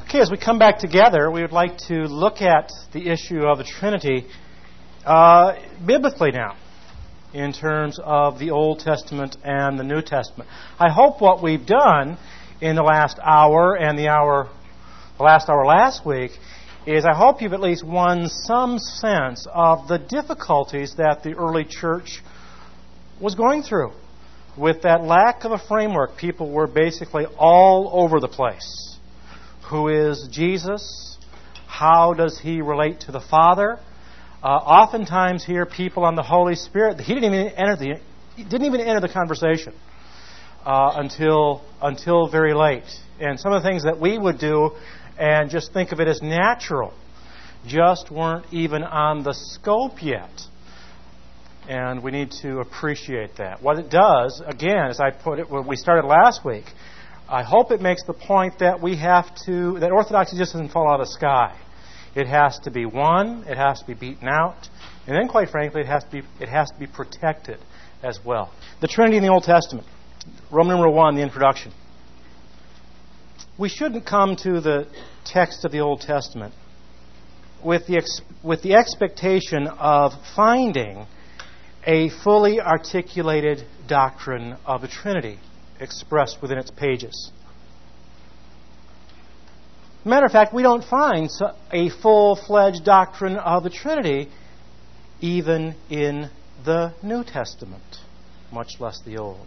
Okay, as we come back together, we would like to look at the issue of the Trinity biblically now, in terms of the Old Testament and the New Testament. I hope what we've done in the last hour and the last hour last week is I hope you've at least won some sense of the difficulties that the early church was going through. With that lack of a framework, people were basically all over the place. Who is Jesus? How does He relate to the Father? Oftentimes here, people on the Holy Spirit, He didn't even enter the conversation until very late. And some of the things that we would do and just think of it as natural just weren't even on the scope yet. And we need to appreciate that. What it does, again, as I put it when we started last week, I hope it makes the point that that orthodoxy just doesn't fall out of the sky. It has to be won, it has to be beaten out, and then, quite frankly, it has to be protected as well. The Trinity in the Old Testament, Roman numeral 1, the introduction. We shouldn't come to the text of the Old Testament with the expectation of finding a fully articulated doctrine of the Trinity expressed within its pages. Matter of fact, we don't find a full-fledged doctrine of the Trinity even in the New Testament, much less the Old.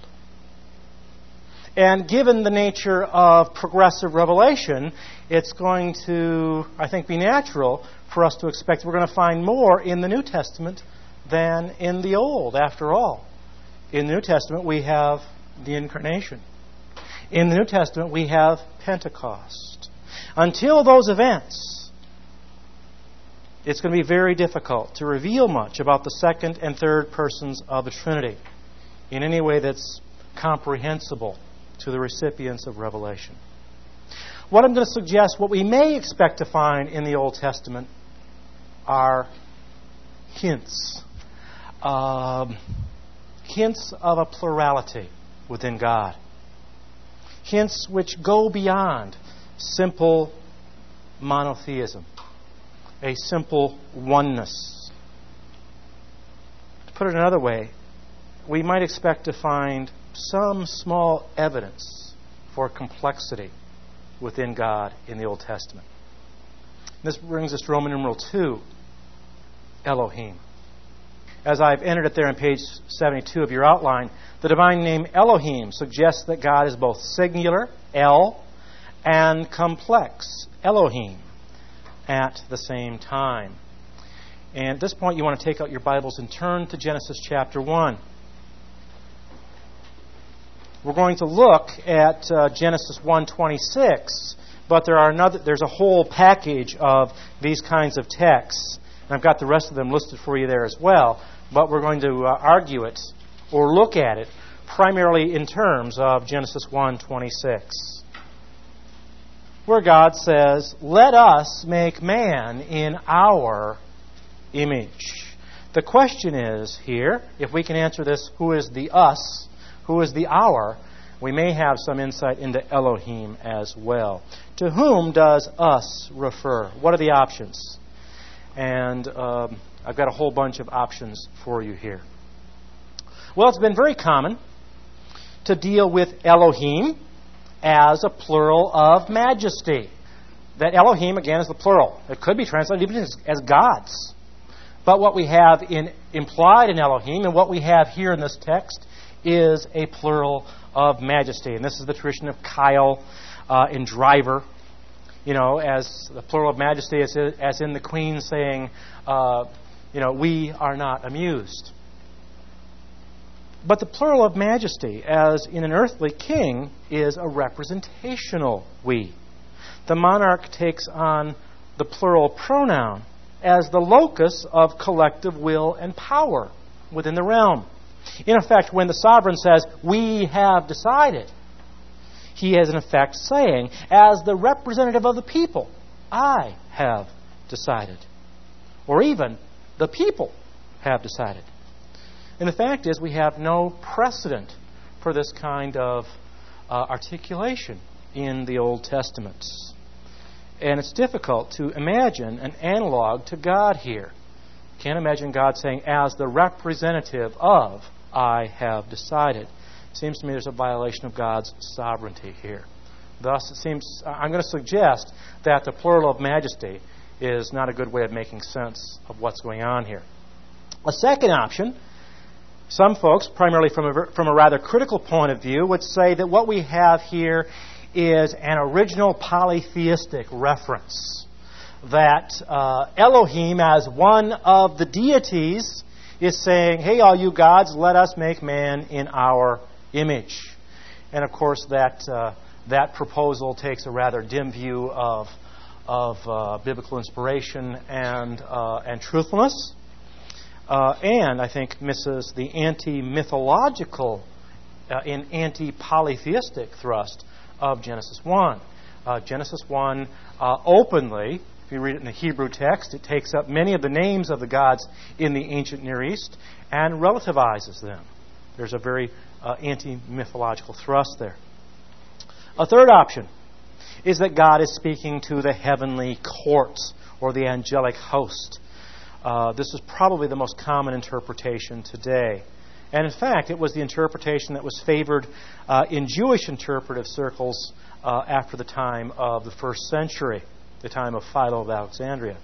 And given the nature of progressive revelation, it's going to, I think, be natural for us to expect we're going to find more in the New Testament than in the Old, after all. In the New Testament, we have the Incarnation. In the New Testament, we have Pentecost. Until those events, it's going to be very difficult to reveal much about the second and third persons of the Trinity in any way that's comprehensible to the recipients of revelation. What I'm going to suggest, what we may expect to find in the Old Testament are hints. Hints of a plurality within God. Hints which go beyond simple monotheism, a simple oneness. To put it another way, we might expect to find some small evidence for complexity within God in the Old Testament. This brings us to Roman numeral 2, Elohim. As I've entered it there on page 72 of your outline, the divine name Elohim suggests that God is both singular, El, and complex, Elohim, at the same time. And at this point, you want to take out your Bibles and turn to Genesis chapter 1. We're going to look at Genesis 1:26, but there's a whole package of these kinds of texts. And I've got the rest of them listed for you there as well. But we're going to argue it or look at it primarily in terms of Genesis 1:26, where God says, "Let us make man in our image." The question is here, if we can answer this, who is the us, who is the our, we may have some insight into Elohim as well. To whom does us refer? What are the options? And I've got a whole bunch of options for you here. Well, it's been very common to deal with Elohim as a plural of majesty. That Elohim, again, is the plural. It could be translated even as gods. But what we have implied in Elohim and what we have here in this text is a plural of majesty. And this is the tradition of Kyle in Driver. You know, as the plural of majesty, as in the Queen saying, we are not amused. But the plural of majesty, as in an earthly king, is a representational we. The monarch takes on the plural pronoun as the locus of collective will and power within the realm. In effect, when the sovereign says, "we have decided," he is in effect saying, as the representative of the people, "I have decided." Or even, "the people have decided." And the fact is, we have no precedent for this kind of articulation in the Old Testament. And it's difficult to imagine an analog to God here. Can't imagine God saying, as the representative of, I have decided. It seems to me there's a violation of God's sovereignty here. Thus, it seems, I'm going to suggest that the plural of majesty is not a good way of making sense of what's going on here. A second option, some folks, primarily from a rather critical point of view, would say that what we have here is an original polytheistic reference. That Elohim, as one of the deities, is saying, hey, all you gods, let us make man in our image. And of course, that proposal takes a rather dim view of biblical inspiration and truthfulness. And I think misses the anti-mythological and anti-polytheistic thrust of Genesis 1. Genesis 1 openly, if you read it in the Hebrew text, it takes up many of the names of the gods in the ancient Near East and relativizes them. There's a very anti-mythological thrust there. A third option is that God is speaking to the heavenly courts or the angelic host. This is probably the most common interpretation today. And in fact, it was the interpretation that was favored in Jewish interpretive circles after the time of the first century, the time of Philo of Alexandria.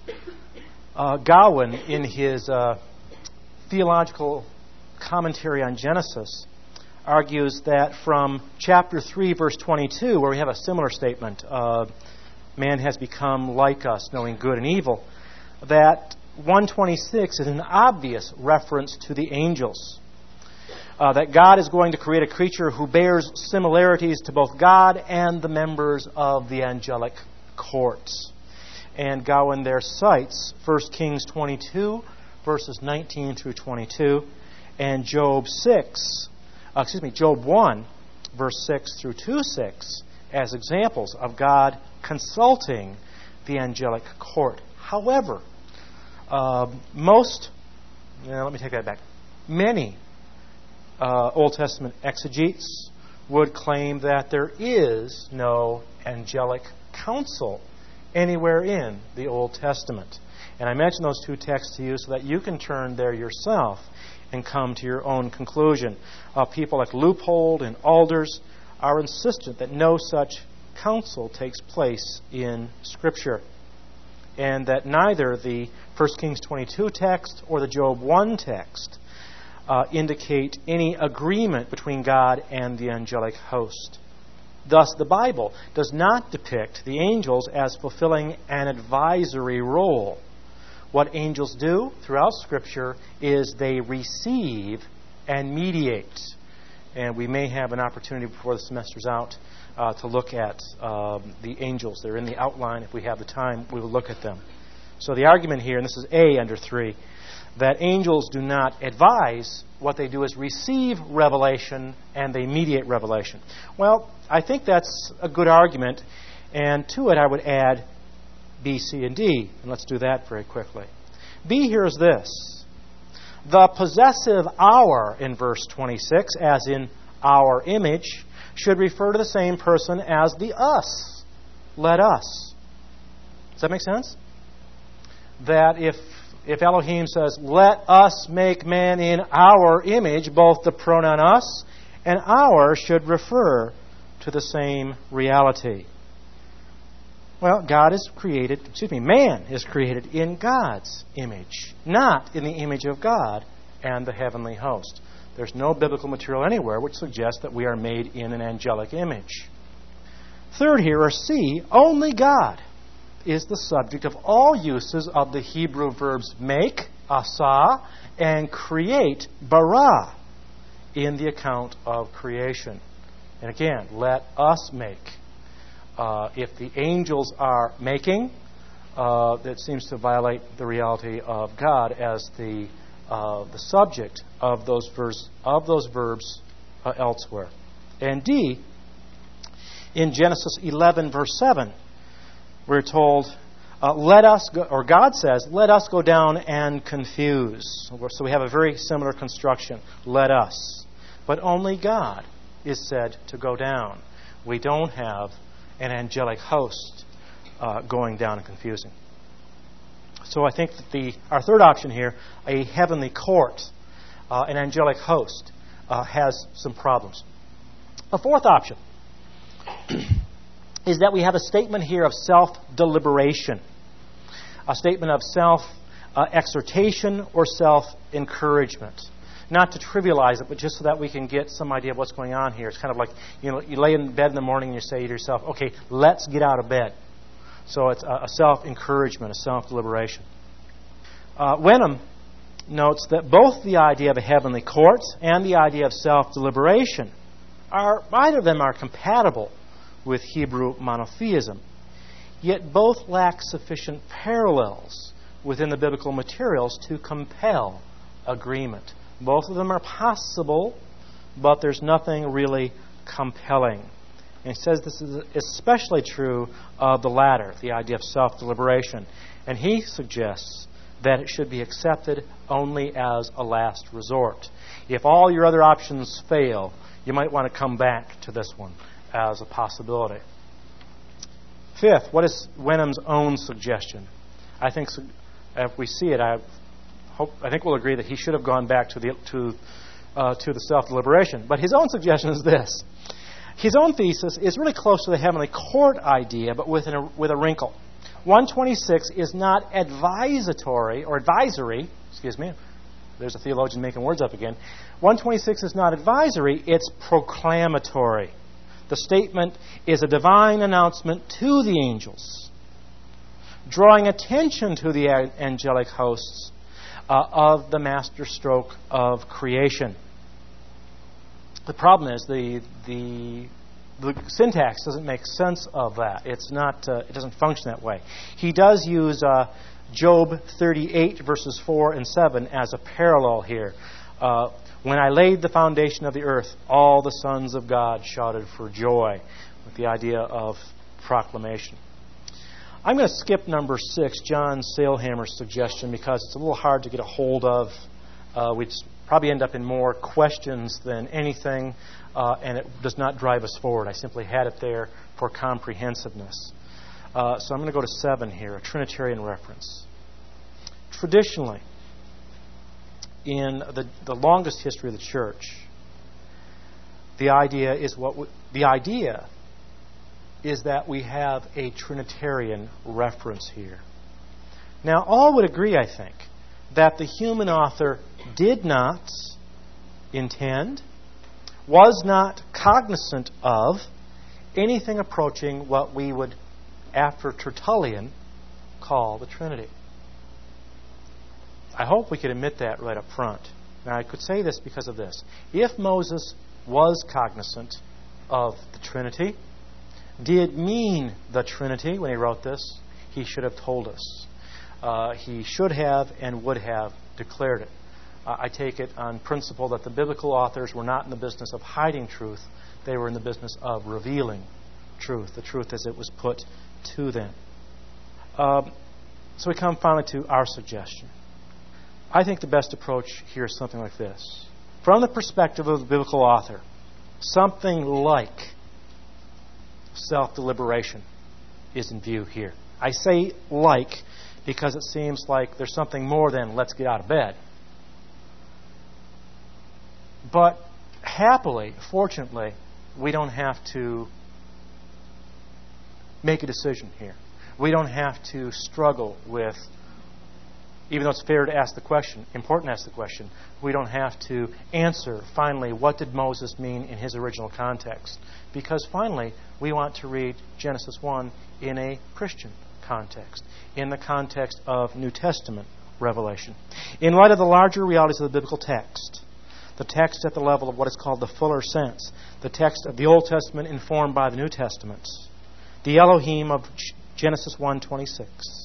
Gowen, in his theological commentary on Genesis, argues that from chapter 3, verse 22, where we have a similar statement, man has become like us, knowing good and evil, that 126 is an obvious reference to the angels. That God is going to create a creature who bears similarities to both God and the members of the angelic courts. And Gowen there cites 1 Kings 22, verses 19 through 22, and Job 1, verse 6 through 2:6, as examples of God consulting the angelic court. However, many Old Testament exegetes would claim that there is no angelic counsel anywhere in the Old Testament. And I mention those two texts to you so that you can turn there yourself and come to your own conclusion. People like Leupold and Alders are insistent that no such counsel takes place in Scripture, and that neither the 1 Kings 22 text or the Job 1 text indicate any agreement between God and the angelic host. Thus, the Bible does not depict the angels as fulfilling an advisory role. What angels do throughout Scripture is they receive and mediate. And we may have an opportunity before the semester's out to look at the angels. They're in the outline. If we have the time, we will look at them. So the argument here, and this is A under 3, that angels do not advise. What they do is receive revelation and they mediate revelation. Well, I think that's a good argument. And to it I would add B, C, and D. And let's do that very quickly. B here is this. The possessive our in verse 26, as in our image, should refer to the same person as the us. Let us. Does that make sense? That if Elohim says, let us make man in our image, both the pronoun us and our should refer to the same reality. Well, man is created in God's image, not in the image of God and the heavenly host. There's no biblical material anywhere which suggests that we are made in an angelic image. Third here, or C, only God is the subject of all uses of the Hebrew verbs make, asa, and create, bara, in the account of creation. And again, let us make. If the angels are making, that seems to violate the reality of God as the subject of those verbs elsewhere. And D, in Genesis 11, verse 7, we're told, let us go, or God says, let us go down and confuse. So we have a very similar construction, let us. But only God is said to go down. We don't have an angelic host going down and confusing. So I think that our third option here, a heavenly court, an angelic host, has some problems. A fourth option is that we have a statement here of self-deliberation, a statement of self-exhortation or self-encouragement. Not to trivialize it, but just so that we can get some idea of what's going on here. It's kind of like, you lay in bed in the morning and you say to yourself, okay, let's get out of bed. So it's a self-encouragement, a self-deliberation. Wenham notes that both the idea of a heavenly court and the idea of self-deliberation either of them are compatible with Hebrew monotheism, yet both lack sufficient parallels within the biblical materials to compel agreement. Both of them are possible, but there's nothing really compelling. And he says this is especially true of the latter, the idea of self-deliberation. And he suggests that it should be accepted only as a last resort. If all your other options fail, you might want to come back to this one as a possibility. Fifth, what is Wenham's own suggestion? I think if we see it, I think we'll agree that he should have gone back to the self-deliberation. But his own suggestion is this. His own thesis is really close to the heavenly court idea, but with a wrinkle. 126 is not advisory. There's a theologian making words up again. 126 is not advisory, it's proclamatory. The statement is a divine announcement to the angels, drawing attention to the angelic hosts of the master stroke of creation. The problem is the syntax doesn't make sense of that. It's not. It doesn't function that way. He does use Job 38 verses 4 and 7 as a parallel here. When I laid the foundation of the earth, all the sons of God shouted for joy, with the idea of proclamation. I'm going to skip number 6, John Sailhamer's suggestion, because it's a little hard to get a hold of. We'd probably end up in more questions than anything, and it does not drive us forward. I simply had it there for comprehensiveness. So I'm going to go to 7 here, a Trinitarian reference. Traditionally, in the longest history of the church, the idea is that we have a Trinitarian reference here. Now, all would agree, I think, that the human author did not intend, was not cognizant of anything approaching what we would, after Tertullian, call the Trinity. I hope we could admit that right up front. Now, I could say this because of this. If Moses was cognizant of the Trinity, did mean the Trinity when he wrote this, he should have told us. He should have and would have declared it. I take it on principle that the biblical authors were not in the business of hiding truth. They were in the business of revealing truth, the truth as it was put to them. So we come finally to our suggestion. I think the best approach here is something like this. From the perspective of the biblical author, something like self-deliberation is in view here. I say like because it seems like there's something more than let's get out of bed. But happily, fortunately, we don't have to make a decision here. We don't have to struggle with, even though it's fair to ask the question, important to ask the question, we don't have to answer, finally, what did Moses mean in his original context? Because finally, we want to read Genesis 1 in a Christian context, in the context of New Testament revelation. In light of the larger realities of the biblical text, the text at the level of what is called the fuller sense, the text of the Old Testament informed by the New Testament, the Elohim of Genesis 1:26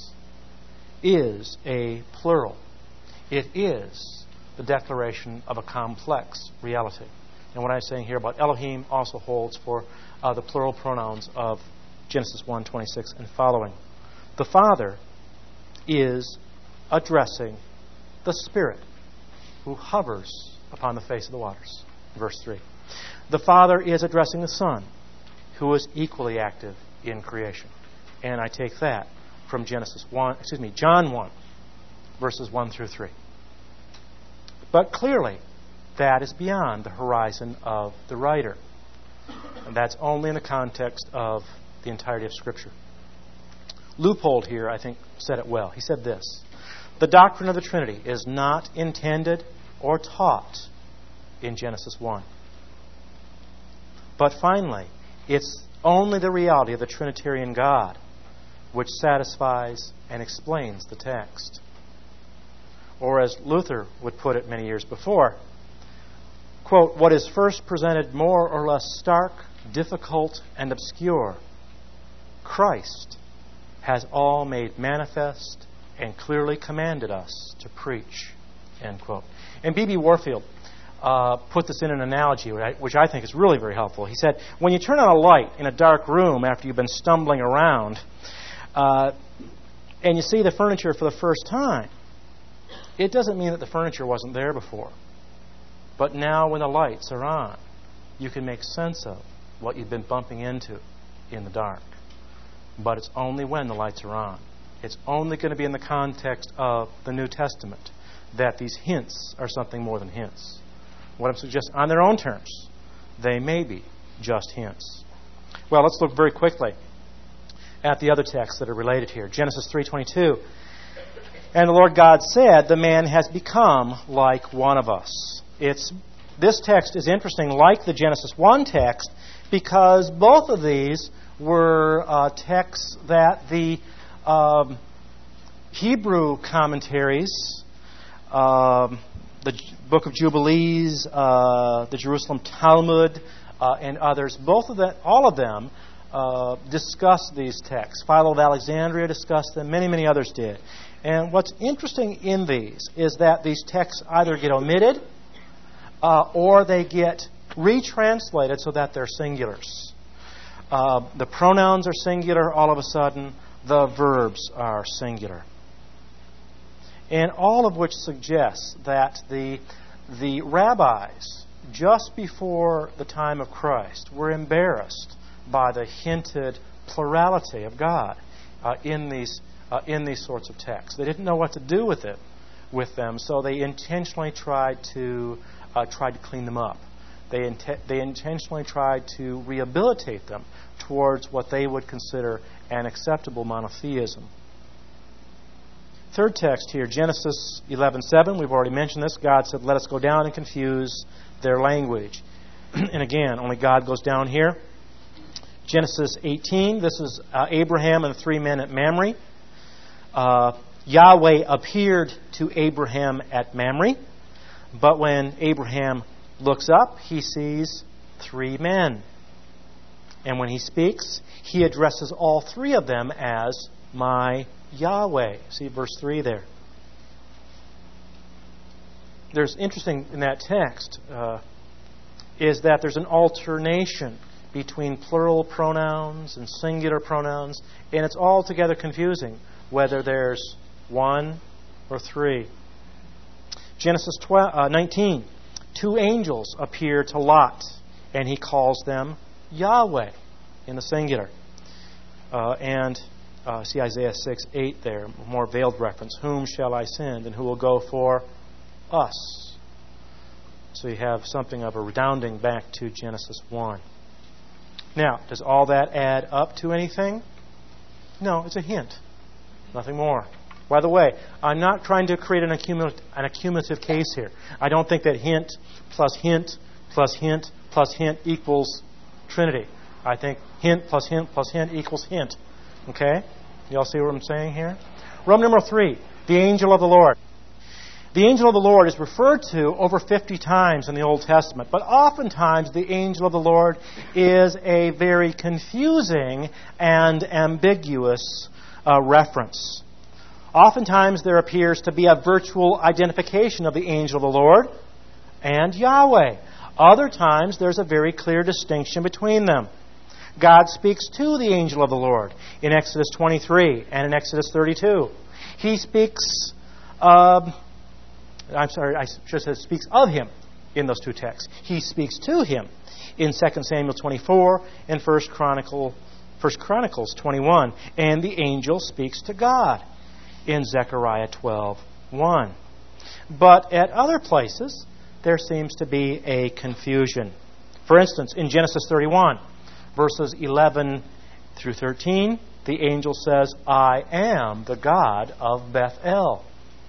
is a plural. It is the declaration of a complex reality. And what I'm saying here about Elohim also holds for the plural pronouns of Genesis 1:26 and following. The Father is addressing the Spirit who hovers upon the face of the waters. Verse 3. The Father is addressing the Son who is equally active in creation. And I take that from John 1, verses 1 through 3. But clearly, that is beyond the horizon of the writer. And that's only in the context of the entirety of Scripture. Leupold here, I think, said it well. He said this: the doctrine of the Trinity is not intended or taught in Genesis 1. But finally, it's only the reality of the Trinitarian God which satisfies and explains the text. Or as Luther would put it many years before, quote, what is first presented more or less stark, difficult, and obscure, Christ has all made manifest and clearly commanded us to preach, end quote. And B.B. Warfield put this in an analogy, which I think is really very helpful. He said, when you turn on a light in a dark room after you've been stumbling around, and you see the furniture for the first time, it doesn't mean that the furniture wasn't there before. But now when the lights are on, you can make sense of what you've been bumping into in the dark. But it's only when the lights are on. It's only going to be in the context of the New Testament that these hints are something more than hints. What I'm suggesting, on their own terms, they may be just hints. Well, let's look very quickly at the other texts that are related here. Genesis 3:22. And the Lord God said, the man has become like one of us. This text is interesting, like the Genesis 1 text, because both of these were texts that the Hebrew commentaries, the Book of Jubilees, the Jerusalem Talmud, and others, all of them discuss these texts. Philo of Alexandria discussed them. Many, many others did. And what's interesting in these is that these texts either get omitted or they get retranslated so that they're singulars. The pronouns are singular all of a sudden. The verbs are singular. And all of which suggests that the rabbis, just before the time of Christ, were embarrassed by the hinted plurality of God in these sorts of texts. They didn't know what to do with them, so they intentionally tried to clean them up. They intentionally tried to rehabilitate them towards what they would consider an acceptable monotheism. Third text here, Genesis 11:7. We've already mentioned this. God said, "Let us go down and confuse their language." And again, only God goes down here. Genesis 18. This is Abraham and the 3 men at Mamre. Yahweh appeared to Abraham at Mamre, but when Abraham looks up, he sees 3 men. And when he speaks, he addresses all 3 of them as my Yahweh. See verse 3 there. There's interesting in that text is that there's an alternation between plural pronouns and singular pronouns, and it's altogether confusing whether there's 1 or 3. Genesis 19. 2 angels appear to Lot, and he calls them Yahweh in the singular. See Isaiah 6:8 there, more veiled reference. Whom shall I send, and who will go for us? So you have something of a redounding back to Genesis 1. Now, does all that add up to anything? No, it's a hint. Nothing more. By the way, I'm not trying to create an accumulative case here. I don't think that hint plus hint plus hint plus hint equals Trinity. I think hint plus hint plus hint equals hint. Okay? You all see what I'm saying here? Roman numeral 3, the angel of the Lord. The angel of the Lord is referred to over 50 times in the Old Testament, but oftentimes the angel of the Lord is a very confusing and ambiguous reference. Oftentimes there appears to be a virtual identification of the angel of the Lord and Yahweh. Other times there's a very clear distinction between them. God speaks to the angel of the Lord in Exodus 23 and in Exodus 32. He speaks, speaks of him in those 2 texts. He speaks to him in 2 Samuel 24 and 1 1 Chronicles 21. And the angel speaks to God in Zechariah 12:1. But at other places, there seems to be a confusion. For instance, in Genesis 31, verses 11 through 13, the angel says, I am the God of Bethel.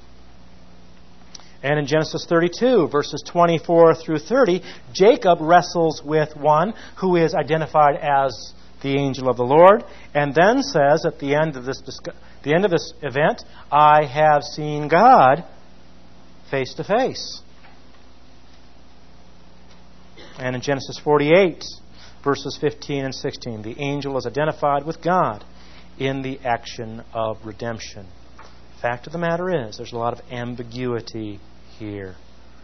And in Genesis 32, verses 24 through 30, Jacob wrestles with one who is identified as the angel of the Lord, and then says at the end of this event, I have seen God face to face. And in Genesis 48, verses 15 and 16, the angel is identified with God in the action of redemption. The fact of the matter is, there's a lot of ambiguity here.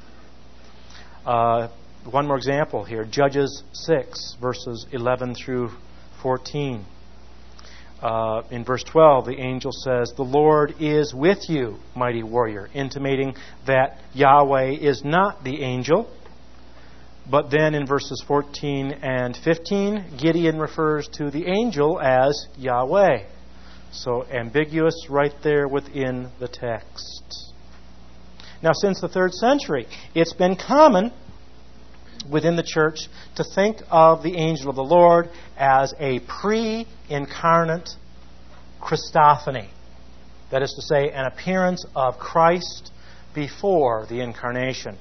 One more example here. Judges 6, verses 11 through 14. In verse 12, the angel says, the Lord is with you, mighty warrior, intimating that Yahweh is not the angel. But then in verses 14 and 15, Gideon refers to the angel as Yahweh. So ambiguous right there within the text. Now, since the 3rd century, it's been common within the church to think of the angel of the Lord as a pre-incarnate Christophany. That is to say, an appearance of Christ before the incarnation.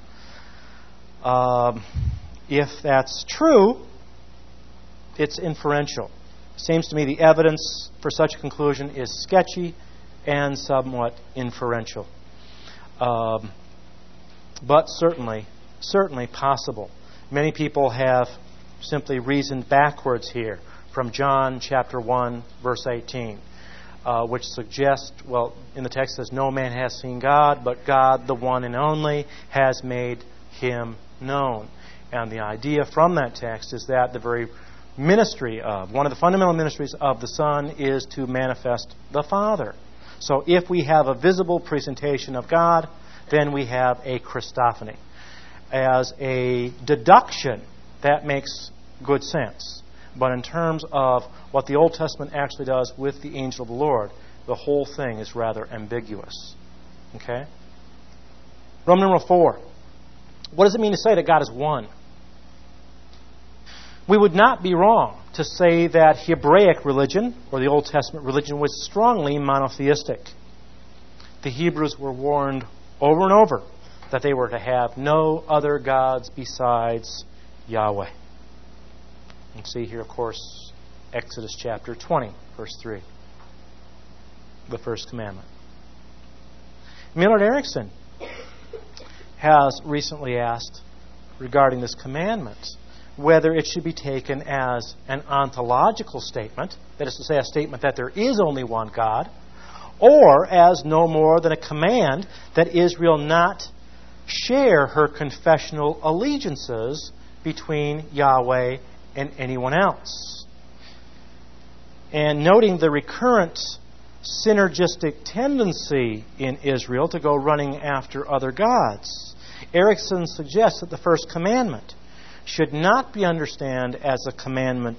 If that's true, it's inferential. Seems to me the evidence for such a conclusion is sketchy and somewhat inferential. But certainly possible. Many people have simply reasoned backwards here from John chapter 1, verse 18, which suggests, in the text says, no man has seen God, but God, the one and only, has made Him known. And the idea from that text is that the very ministry of, one of the fundamental ministries of the Son is to manifest the Father. So if we have a visible presentation of God, then we have a Christophany. As a deduction, that makes good sense. But in terms of what the Old Testament actually does with the angel of the Lord, the whole thing is rather ambiguous. Okay? Roman numeral 4. What does it mean to say that God is one? We would not be wrong to say that Hebraic religion, or the Old Testament religion, was strongly monotheistic. The Hebrews were warned over and over that they were to have no other gods besides Yahweh. You can see here, of course, Exodus chapter 20, verse 3. The first commandment. Millard Erickson has recently asked regarding this commandment whether it should be taken as an ontological statement, that is to say, a statement that there is only one God, or as no more than a command that Israel not share her confessional allegiances between Yahweh and anyone else. And noting the recurrent synergistic tendency in Israel to go running after other gods, Erickson suggests that the first commandment should not be understood as a commandment.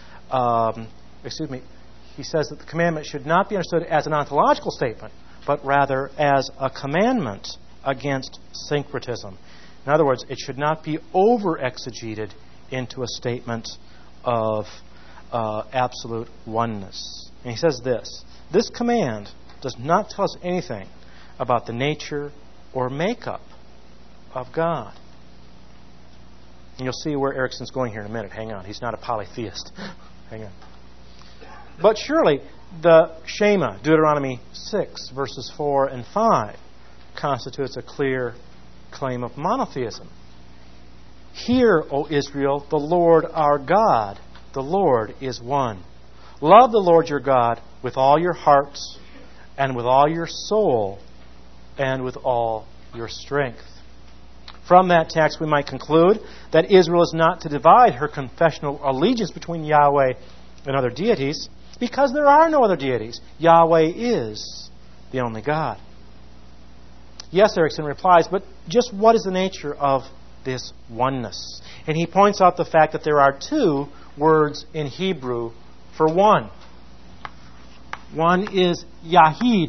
He says that the commandment should not be understood as an ontological statement, but rather as a commandment against syncretism. In other words, it should not be over-exegeted into a statement of absolute oneness. And he says this command does not tell us anything about the nature or makeup of God. And you'll see where Erickson's going here in a minute. Hang on. He's not a polytheist. Hang on. But surely the Shema, Deuteronomy 6, verses 4 and 5, constitutes a clear claim of monotheism. Hear, O Israel, the Lord our God, the Lord is one. Love the Lord your God with all your heart and with all your soul and with all your strength. From that text, we might conclude that Israel is not to divide her confessional allegiance between Yahweh and other deities, because there are no other deities. Yahweh is the only God. Yes, Erickson replies, but just what is the nature of this oneness? And he points out the fact that there are two words in Hebrew for one. One is Yahid.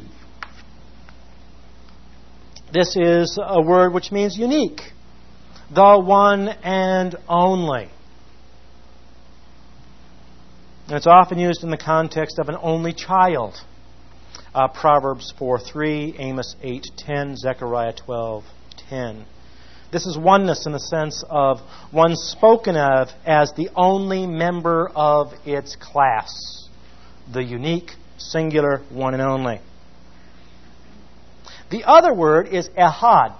This is a word which means unique. The one and only. And it's often used in the context of an only child. Proverbs 4:3, Amos 8:10, Zechariah 12:10. This is oneness in the sense of one spoken of as the only member of its class. The unique, singular, one and only. The other word is ehad.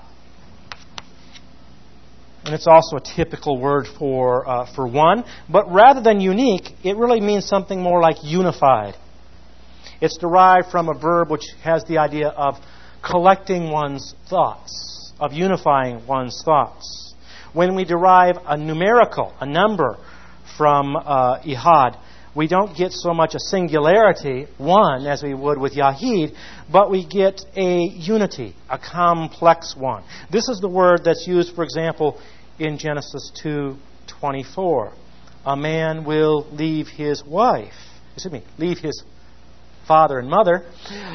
And it's also a typical word for one. But rather than unique, it really means something more like unified. It's derived from a verb which has the idea of collecting one's thoughts, of unifying one's thoughts. When we derive a numerical, a number, from ihad, we don't get so much a singularity, one, as we would with Yahid, but we get a unity, a complex one. This is the word that's used, for example, in Genesis 2:24. A man will leave his leave his father and mother,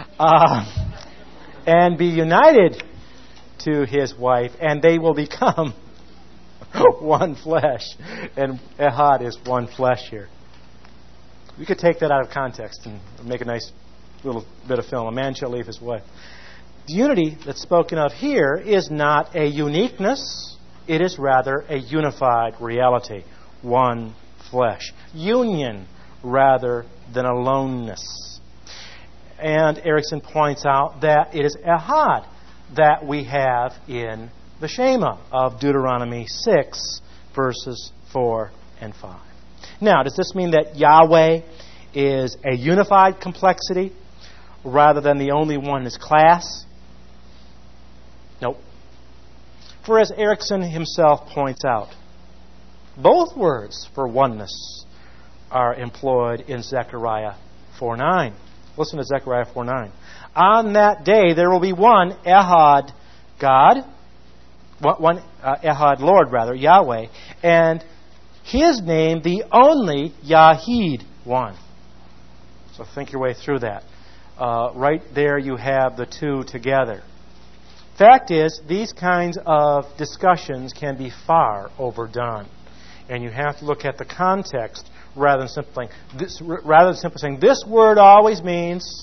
and be united to his wife, and they will become one flesh. And ehad is one flesh here. We could take that out of context and make a nice little bit of film. A man shall leave his wife. The unity that's spoken of here is not a uniqueness. It is rather a unified reality. One flesh. Union rather than aloneness. And Erickson points out that it is ehad that we have in the Shema of Deuteronomy 6, verses 4 and 5. Now, does this mean that Yahweh is a unified complexity rather than the only one in his class? Nope. For as Erickson himself points out, both words for oneness are employed in Zechariah 4:9. Listen to Zechariah 4:9. On that day there will be one ehad God, one ehad Lord rather, Yahweh, and his name the only Yahid one. So think your way through that. Right there you have the two together. Fact is, these kinds of discussions can be far overdone. And you have to look at the context rather than simply saying this word always means,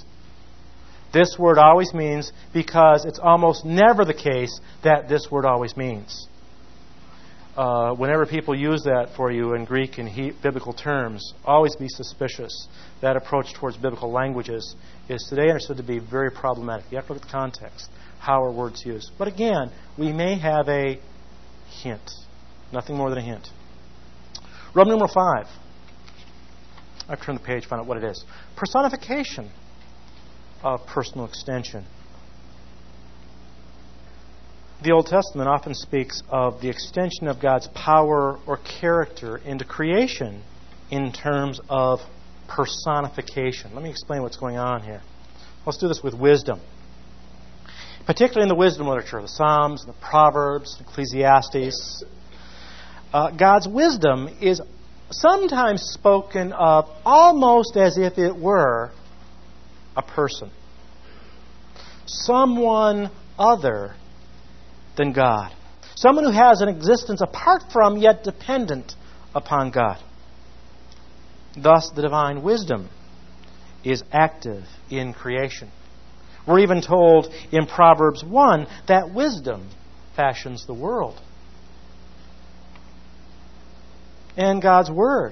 because it's almost never the case that this word always means. Whenever people use that for you in Greek and biblical terms, always be suspicious. That approach towards biblical languages is today understood to be very problematic. You have to look at the context. How are words used? But again, we may have a hint. Nothing more than a hint. Rub numeral 5. I've turned the page, find out what it is. Personification of personal extension. The Old Testament often speaks of the extension of God's power or character into creation in terms of personification. Let me explain what's going on here. Let's do this with wisdom. Particularly in the wisdom literature, the Psalms, the Proverbs, Ecclesiastes. God's wisdom is sometimes spoken of almost as if it were a person. Someone other than God. Someone who has an existence apart from, yet dependent upon God. Thus, the divine wisdom is active in creation. We're even told in Proverbs 1 that wisdom fashions the world. And God's Word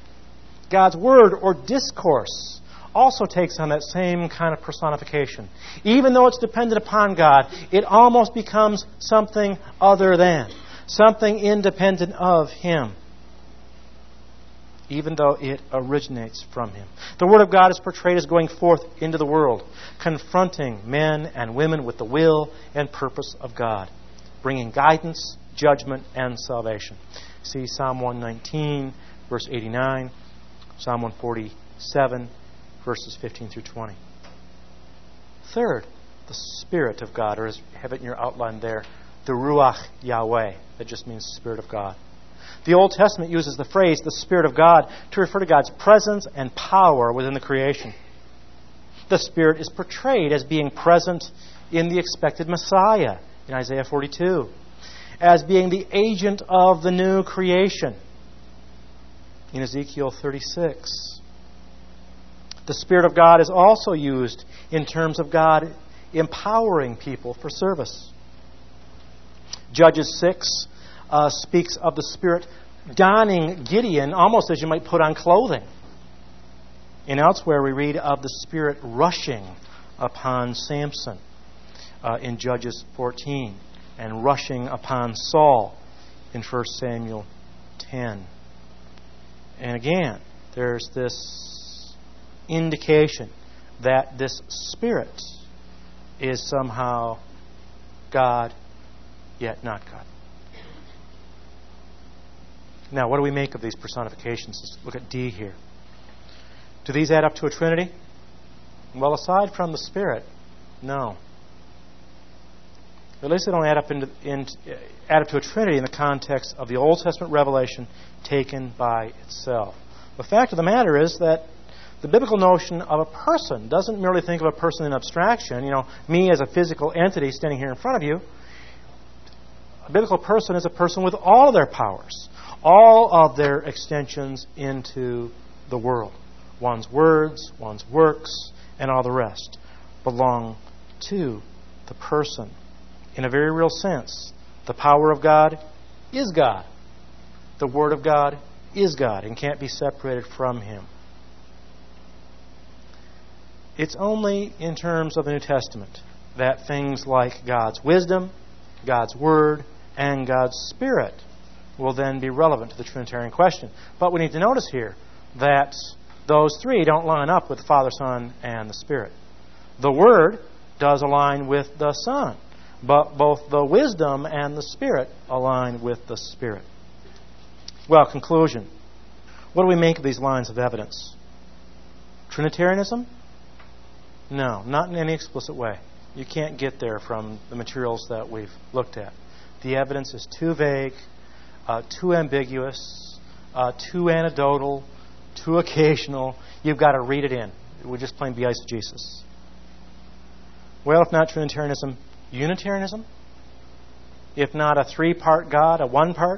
or discourse also takes on that same kind of personification. Even though it's dependent upon God, it almost becomes something other than, something independent of Him, even though it originates from Him. The Word of God is portrayed as going forth into the world, confronting men and women with the will and purpose of God, bringing guidance, judgment, and salvation. See Psalm 119, verse 89, Psalm 147, verses 15 through 20. Third, the Spirit of God, or as you have it in your outline there, the Ruach Yahweh. That just means Spirit of God. The Old Testament uses the phrase, the Spirit of God, to refer to God's presence and power within the creation. The Spirit is portrayed as being present in the expected Messiah in Isaiah 42, as being the agent of the new creation in Ezekiel 36. The Spirit of God is also used in terms of God empowering people for service. Judges 6 speaks of the Spirit donning Gideon almost as you might put on clothing. And elsewhere we read of the Spirit rushing upon Samson in Judges 14 and rushing upon Saul in 1 Samuel 10. And again, there's this indication that this Spirit is somehow God, yet not God. Now, what do we make of these personifications? Let's look at D here. Do these add up to a Trinity? Well, aside from the Spirit, no. At least they don't add up to a Trinity in the context of the Old Testament revelation taken by itself. The fact of the matter is that the biblical notion of a person doesn't merely think of a person in abstraction, me as a physical entity standing here in front of you. A biblical person is a person with all of their powers, all of their extensions into the world. One's words, one's works, and all the rest belong to the person. In a very real sense, the power of God is God. The Word of God is God and can't be separated from Him. It's only in terms of the New Testament that things like God's wisdom, God's Word, and God's Spirit will then be relevant to the Trinitarian question. But we need to notice here that those three don't line up with the Father, Son, and the Spirit. The Word does align with the Son, but both the wisdom and the Spirit align with the Spirit. Well, conclusion. What do we make of these lines of evidence? Trinitarianism? No, not in any explicit way. You can't get there from the materials that we've looked at. The evidence is too vague, too ambiguous, too anecdotal, too occasional. You've got to read it in. We're just plain eisegesis. Well, if not Trinitarianism, Unitarianism? If not a three-part God, a one-part?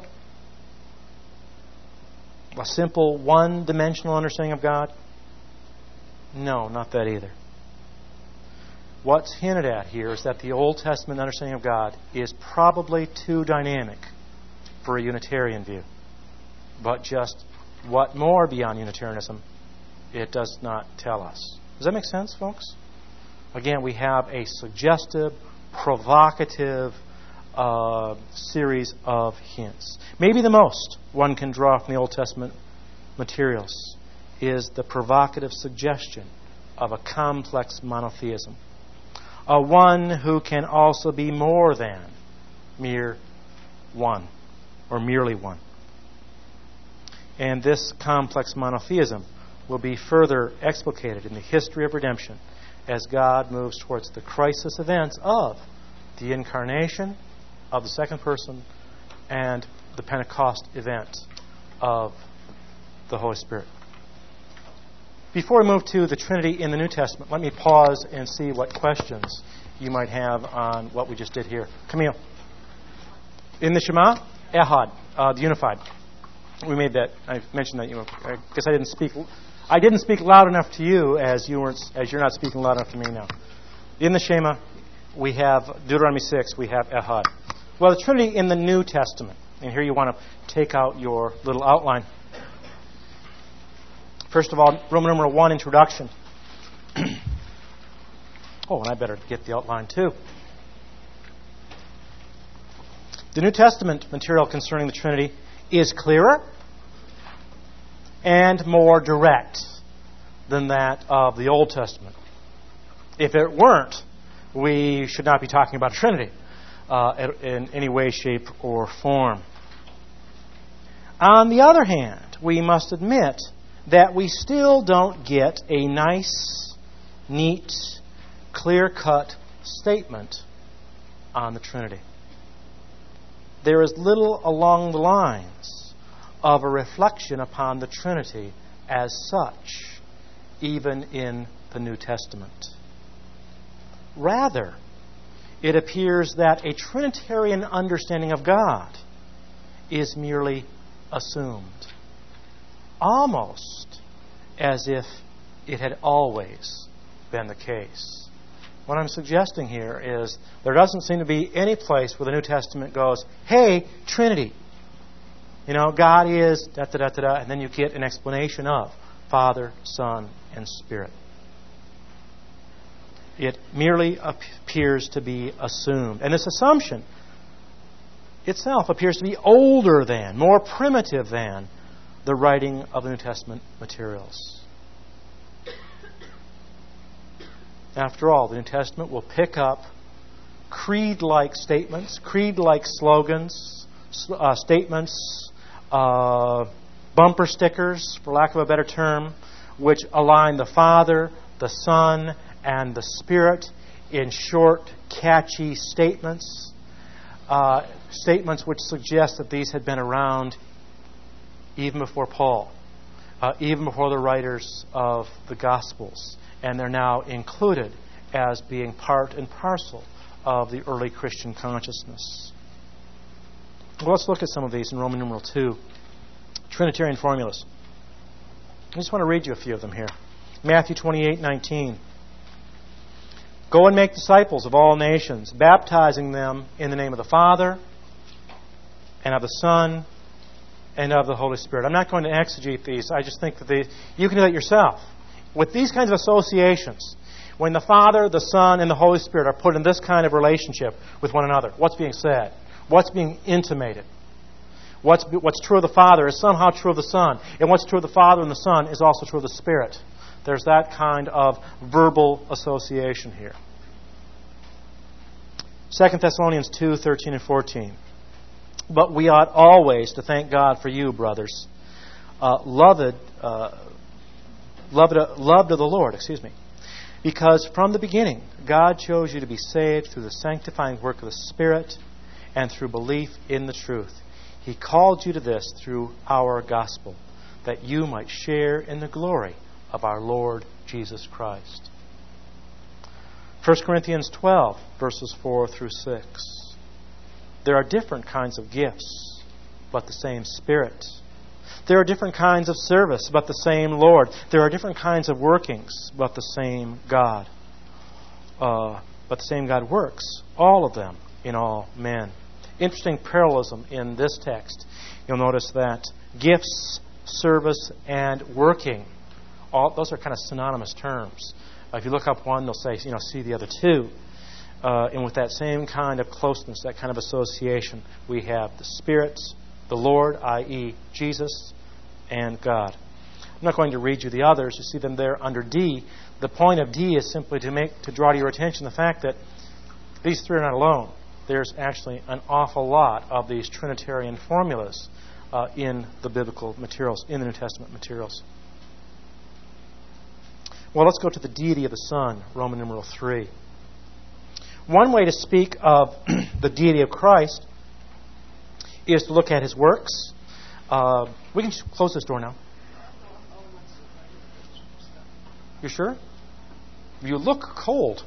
A simple one-dimensional understanding of God? No, not that either. What's hinted at here is that the Old Testament understanding of God is probably too dynamic for a Unitarian view. But just what more beyond Unitarianism, it does not tell us. Does that make sense, folks? Again, we have a suggestive, provocative series of hints. Maybe the most one can draw from the Old Testament materials is the provocative suggestion of a complex monotheism. A one who can also be more than mere one, or merely one. And this complex monotheism will be further explicated in the history of redemption as God moves towards the crisis events of the incarnation of the second person and the Pentecost event of the Holy Spirit. Before we move to the Trinity in the New Testament, let me pause and see what questions you might have on what we just did here. Camille. In the Shema, Ehad, the unified. We made that. I mentioned that. I guess I didn't speak. I didn't speak loud enough to you as you're not speaking loud enough to me now. In the Shema, we have Deuteronomy 6. We have Ehad. Well, the Trinity in the New Testament, and here you want to take out your little outline. First of all, Roman numeral 1, introduction. Oh, and I better get the outline too. The New Testament material concerning the Trinity is clearer and more direct than that of the Old Testament. If it weren't, we should not be talking about Trinity in any way, shape, or form. On the other hand, we must admit that we still don't get a nice, neat, clear-cut statement on the Trinity. There is little along the lines of a reflection upon the Trinity as such, even in the New Testament. Rather, it appears that a Trinitarian understanding of God is merely assumed, almost as if it had always been the case. What I'm suggesting here is there doesn't seem to be any place where the New Testament goes, hey, Trinity. God is da-da-da-da-da, and then you get an explanation of Father, Son, and Spirit. It merely appears to be assumed. And this assumption itself appears to be older than, more primitive than, the writing of the New Testament materials. After all, the New Testament will pick up creed-like statements, creed-like slogans, statements, bumper stickers, for lack of a better term, which align the Father, the Son, and the Spirit in short, catchy statements. Statements which suggest that these had been around even before Paul, even before the writers of the Gospels, and they're now included as being part and parcel of the early Christian consciousness. Well, let's look at some of these in Roman numeral 2. Trinitarian formulas. I just want to read you a few of them here. Matthew 28:19. Go and make disciples of all nations, baptizing them in the name of the Father, and of the Son, and of the Holy Spirit. I'm not going to exegete these. I just think that you can do that yourself. With these kinds of associations, when the Father, the Son, and the Holy Spirit are put in this kind of relationship with one another, what's being said? What's being intimated? What's true of the Father is somehow true of the Son. And what's true of the Father and the Son is also true of the Spirit. There's that kind of verbal association here. 2 Thessalonians 2:13 and 14. But we ought always to thank God for you, brothers, loved of the Lord, because from the beginning God chose you to be saved through the sanctifying work of the Spirit and through belief in the truth. He called you to this through our gospel, that you might share in the glory of our Lord Jesus Christ. 1 Corinthians 12, verses 4 through 6. There are different kinds of gifts, but the same Spirit. There are different kinds of service, but the same Lord. There are different kinds of workings, but the same God. But the same God works all of them in all men. Interesting parallelism in this text. You'll notice that gifts, service, and working, those are kind of synonymous terms. If you look up one, they'll say, see the other two. And with that same kind of closeness, that kind of association, we have the Spirit, the Lord, i.e. Jesus, and God. I'm not going to read you the others. You see them there under D. The point of D is simply to draw to your attention the fact that these three are not alone. There's actually an awful lot of these Trinitarian formulas in the biblical materials, in the New Testament materials. Well, let's go to the deity of the Son, Roman numeral 3. One way to speak of the deity of Christ is to look at His works. We can close this door now. You sure? You look cold.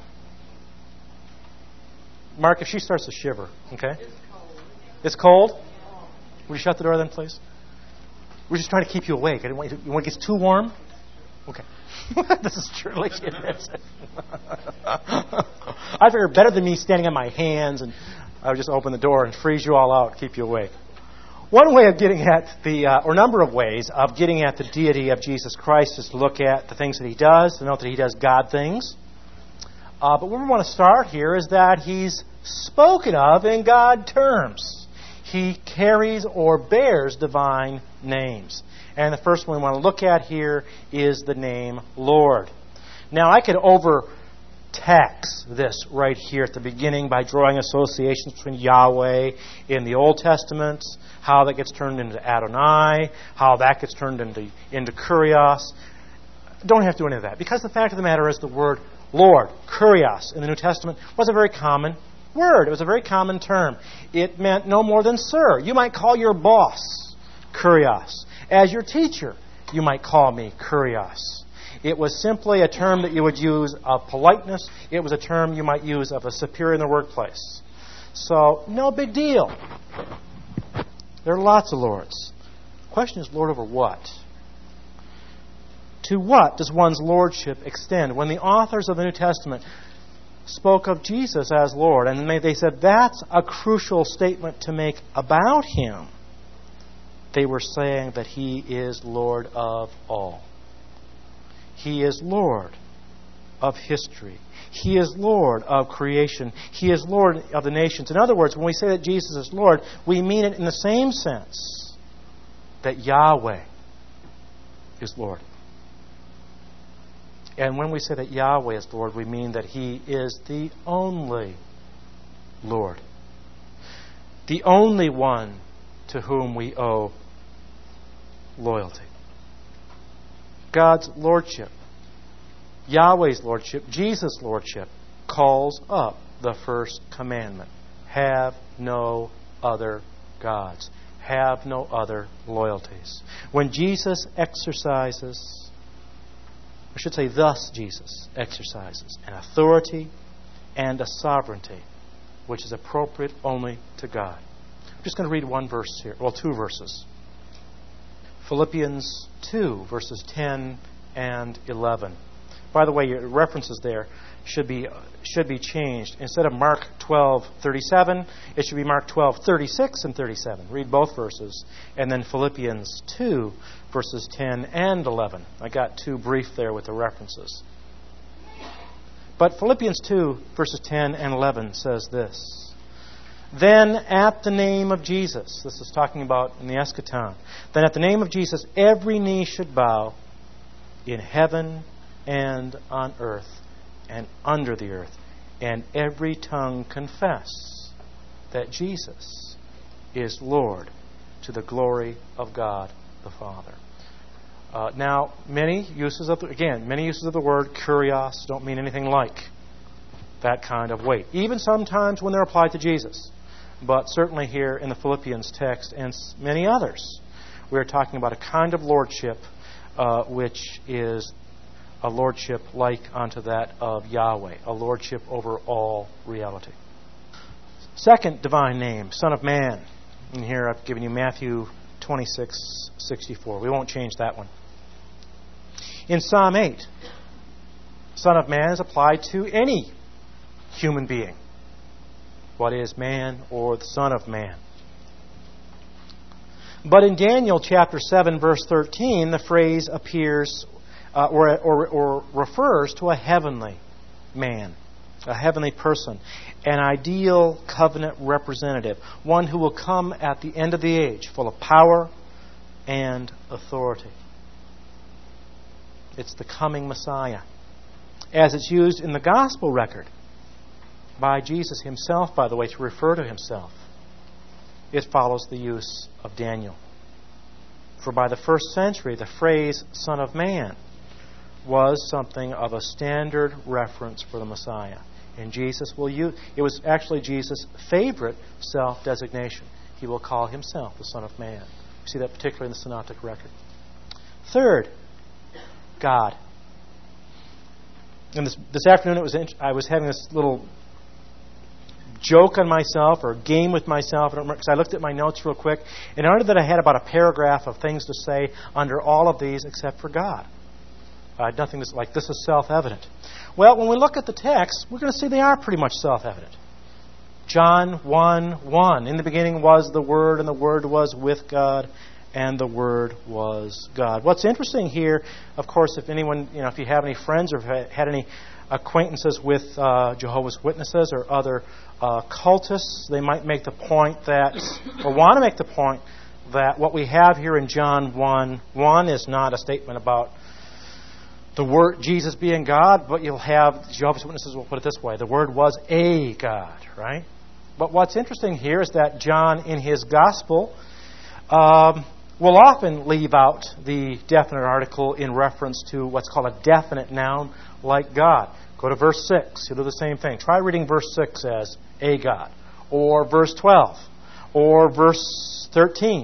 Mark, if she starts to shiver, okay? It's cold? Will you shut the door then, please? We're just trying to keep you awake. I didn't want you want it gets too warm? Okay. This is truly I figured better than me standing on my hands, and I would just open the door and freeze you all out, keep you awake. One way of getting at or a number of ways of getting at the deity of Jesus Christ is to look at the things that He does, to note that He does God things. But where we want to start here is that He's spoken of in God terms. He carries or bears divine names. And the first one we want to look at here is the name Lord. Now, I could over-tax this right here at the beginning by drawing associations between Yahweh in the Old Testament, how that gets turned into Adonai, how that gets turned into Kurios. Don't have to do any of that, because the fact of the matter is the word Lord, Kurios, in the New Testament was a very common word. It was a very common term. It meant no more than sir. You might call your boss Kurios. As your teacher, you might call me Kurios. It was simply a term that you would use of politeness. It was a term you might use of a superior in the workplace. So, no big deal. There are lots of lords. The question is, Lord over what? To what does one's lordship extend? When the authors of the New Testament spoke of Jesus as Lord, and they said that's a crucial statement to make about Him, they were saying that He is Lord of all. He is Lord of history. He is Lord of creation. He is Lord of the nations. In other words, when we say that Jesus is Lord, we mean it in the same sense that Yahweh is Lord. And when we say that Yahweh is Lord, we mean that He is the only Lord. The only one to whom we owe loyalty. God's lordship, Yahweh's lordship, Jesus' lordship, calls up the first commandment. Have no other gods. Have no other loyalties. When Jesus exercises, I should say thus Jesus exercises an authority and a sovereignty which is appropriate only to God. I'm just going to read one verse here, well, two verses. Philippians 2, verses 10 and 11. By the way, your references there should be changed. Instead of Mark 12:37, it should be Mark 12:36 and 37. Read both verses. And then Philippians 2, verses 10 and 11. I got too brief there with the references. But Philippians 2, verses 10 and 11 says this. Then at the name of Jesus, this is talking about in the eschaton, then at the name of Jesus every knee should bow in heaven and on earth and under the earth, and every tongue confess that Jesus is Lord to the glory of God the Father. Now, many uses of the word kurios don't mean anything like that kind of weight, even sometimes when they're applied to Jesus. But certainly here in the Philippians text and many others, we are talking about a kind of lordship which is a lordship like unto that of Yahweh, a lordship over all reality. Second divine name, Son of Man. And here I've given you Matthew 26:64. We won't change that one. In Psalm 8, Son of Man is applied to any human being. What is man or the Son of Man? But in Daniel chapter 7, verse 13, the phrase appears or refers to a heavenly man, a heavenly person, an ideal covenant representative, one who will come at the end of the age, full of power and authority. It's the coming Messiah, as it's used in the gospel record by Jesus himself, by the way, to refer to himself. It follows the use of Daniel. For by the first century, the phrase Son of Man was something of a standard reference for the Messiah. And Jesus will use, it was actually Jesus' favorite self-designation. He will call himself the Son of Man. We see that particularly in the Synoptic record. Third, God. And this afternoon I was having this little joke on myself or game with myself. I don't remember, because I looked at my notes real quick, and I noted that I had about a paragraph of things to say under all of these except for God. Nothing like this is self-evident. Well, when we look at the text, we're going to see they are pretty much self-evident. John 1:1. In the beginning was the Word, and the Word was with God, and the Word was God. What's interesting here, of course, if anyone, if you have any friends or had any acquaintances with Jehovah's Witnesses or other cultists, they might make the point that, or want to make the point that what we have here in John 1:1 is not a statement about the Word, Jesus being God, but you'll have, Jehovah's Witnesses will put it this way, the Word was a God, right? But what's interesting here is that John, in his Gospel, will often leave out the definite article in reference to what's called a definite noun, like God. Go to verse 6. You'll do the same thing. Try reading verse 6 as a God, or verse 12, or verse 13,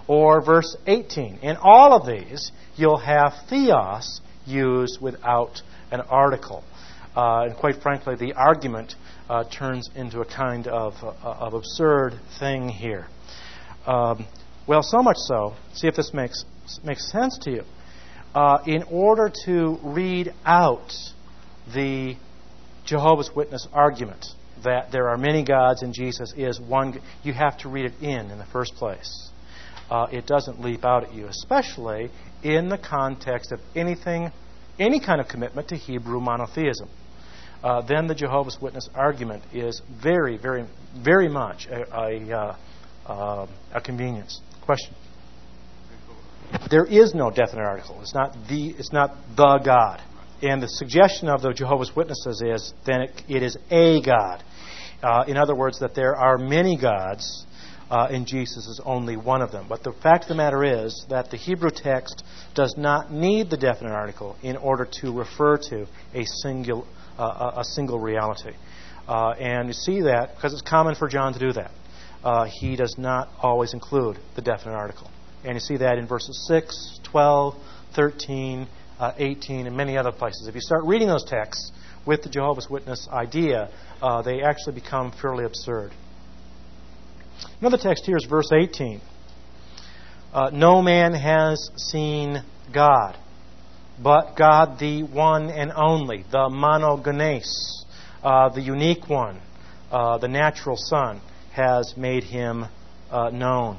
or verse 18. In all of these, you'll have theos used without an article. And quite frankly, the argument turns into a kind of absurd thing here. Well, so much so, see if this makes sense to you. In order to read out the Jehovah's Witness argument that there are many gods and Jesus is one, you have to read it in the first place. It doesn't leap out at you, especially in the context of any kind of commitment to Hebrew monotheism. Then the Jehovah's Witness argument is very, very, very much a convenience. Question? There is no definite article. It's not the God. And the suggestion of the Jehovah's Witnesses is then it is a God. In other words, that there are many gods, and Jesus is only one of them. But the fact of the matter is that the Hebrew text does not need the definite article in order to refer to a single reality. And you see that because it's common for John to do that. He does not always include the definite article. And you see that in verses 6, 12, 13, 18, and many other places. If you start reading those texts with the Jehovah's Witness idea, they actually become fairly absurd. Another text here is verse 18. No man has seen God, but God the one and only, the monogenes, the unique one, the natural Son, has made him known.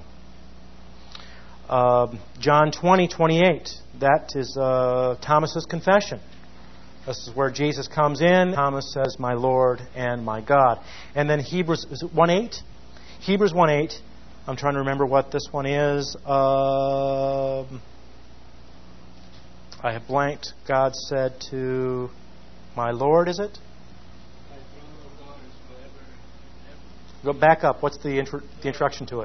John 20:28. That is Thomas's confession. This is where Jesus comes in. Thomas says, "My Lord and my God." And then Hebrews 1:8. Hebrews 1:8. I'm trying to remember what this one is. I have blanked. God said to my Lord, is it? Go back up. What's the introduction to it?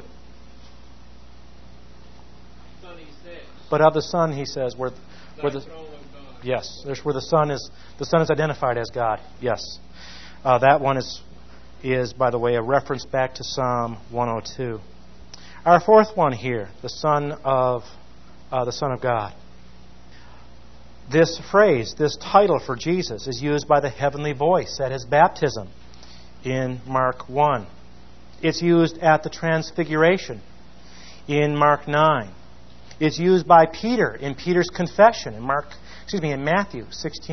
But of the Son, he says, where the yes, there's where the Son is identified as God. Yes, that one is by the way a reference back to Psalm 102. Our fourth one here, the Son of God. This phrase, this title for Jesus, is used by the heavenly voice at his baptism in Mark 1. It's used at the Transfiguration in Mark 9. It's used by Peter in Peter's confession in Matthew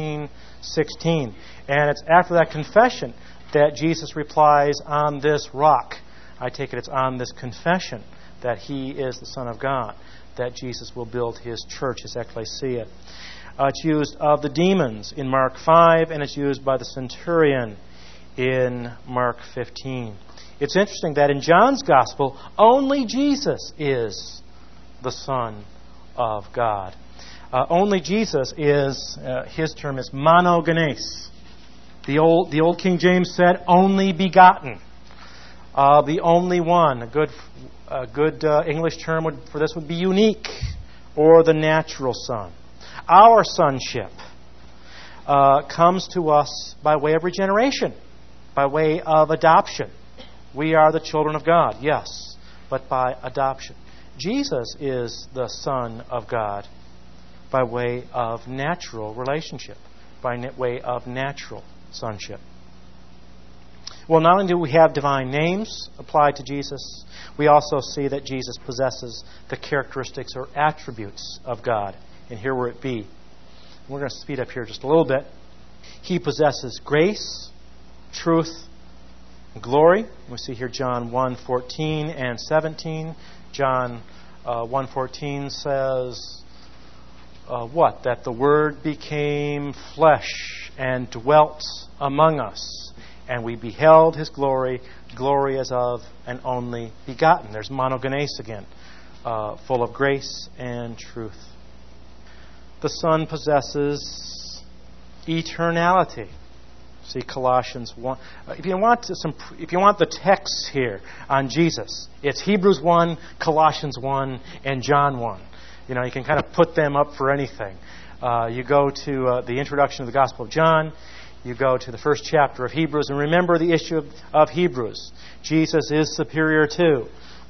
16:16. And it's after that confession that Jesus replies, "On this rock." I take it it's on this confession that he is the Son of God, that Jesus will build his church, his ecclesia. It's used of the demons in Mark 5, and it's used by the centurion in Mark 15. It's interesting that in John's Gospel, only Jesus is the Son of God. Only Jesus is, his term is monogenes. The old King James said, only begotten. The only one. A good English term for this would be unique, or the natural Son. Our sonship comes to us by way of regeneration, by way of adoption. We are the children of God, yes, but by adoption. Jesus is the Son of God by way of natural relationship, by way of natural sonship. Well, not only do we have divine names applied to Jesus, we also see that Jesus possesses the characteristics or attributes of God. And here will it be. We're going to speed up here just a little bit. He possesses grace, truth, and glory. We see here John 1:14 and 17. John 1:14 says, what? That the Word became flesh and dwelt among us, and we beheld His glory, glory as of an only begotten. There's monogenes again, full of grace and truth. The Son possesses eternality. See Colossians 1. If you want the texts here on Jesus, it's Hebrews 1, Colossians 1, and John 1. You know, you can kind of put them up for anything. You go to the introduction of the Gospel of John. You go to the first chapter of Hebrews, and remember the issue of Hebrews. Jesus is superior to.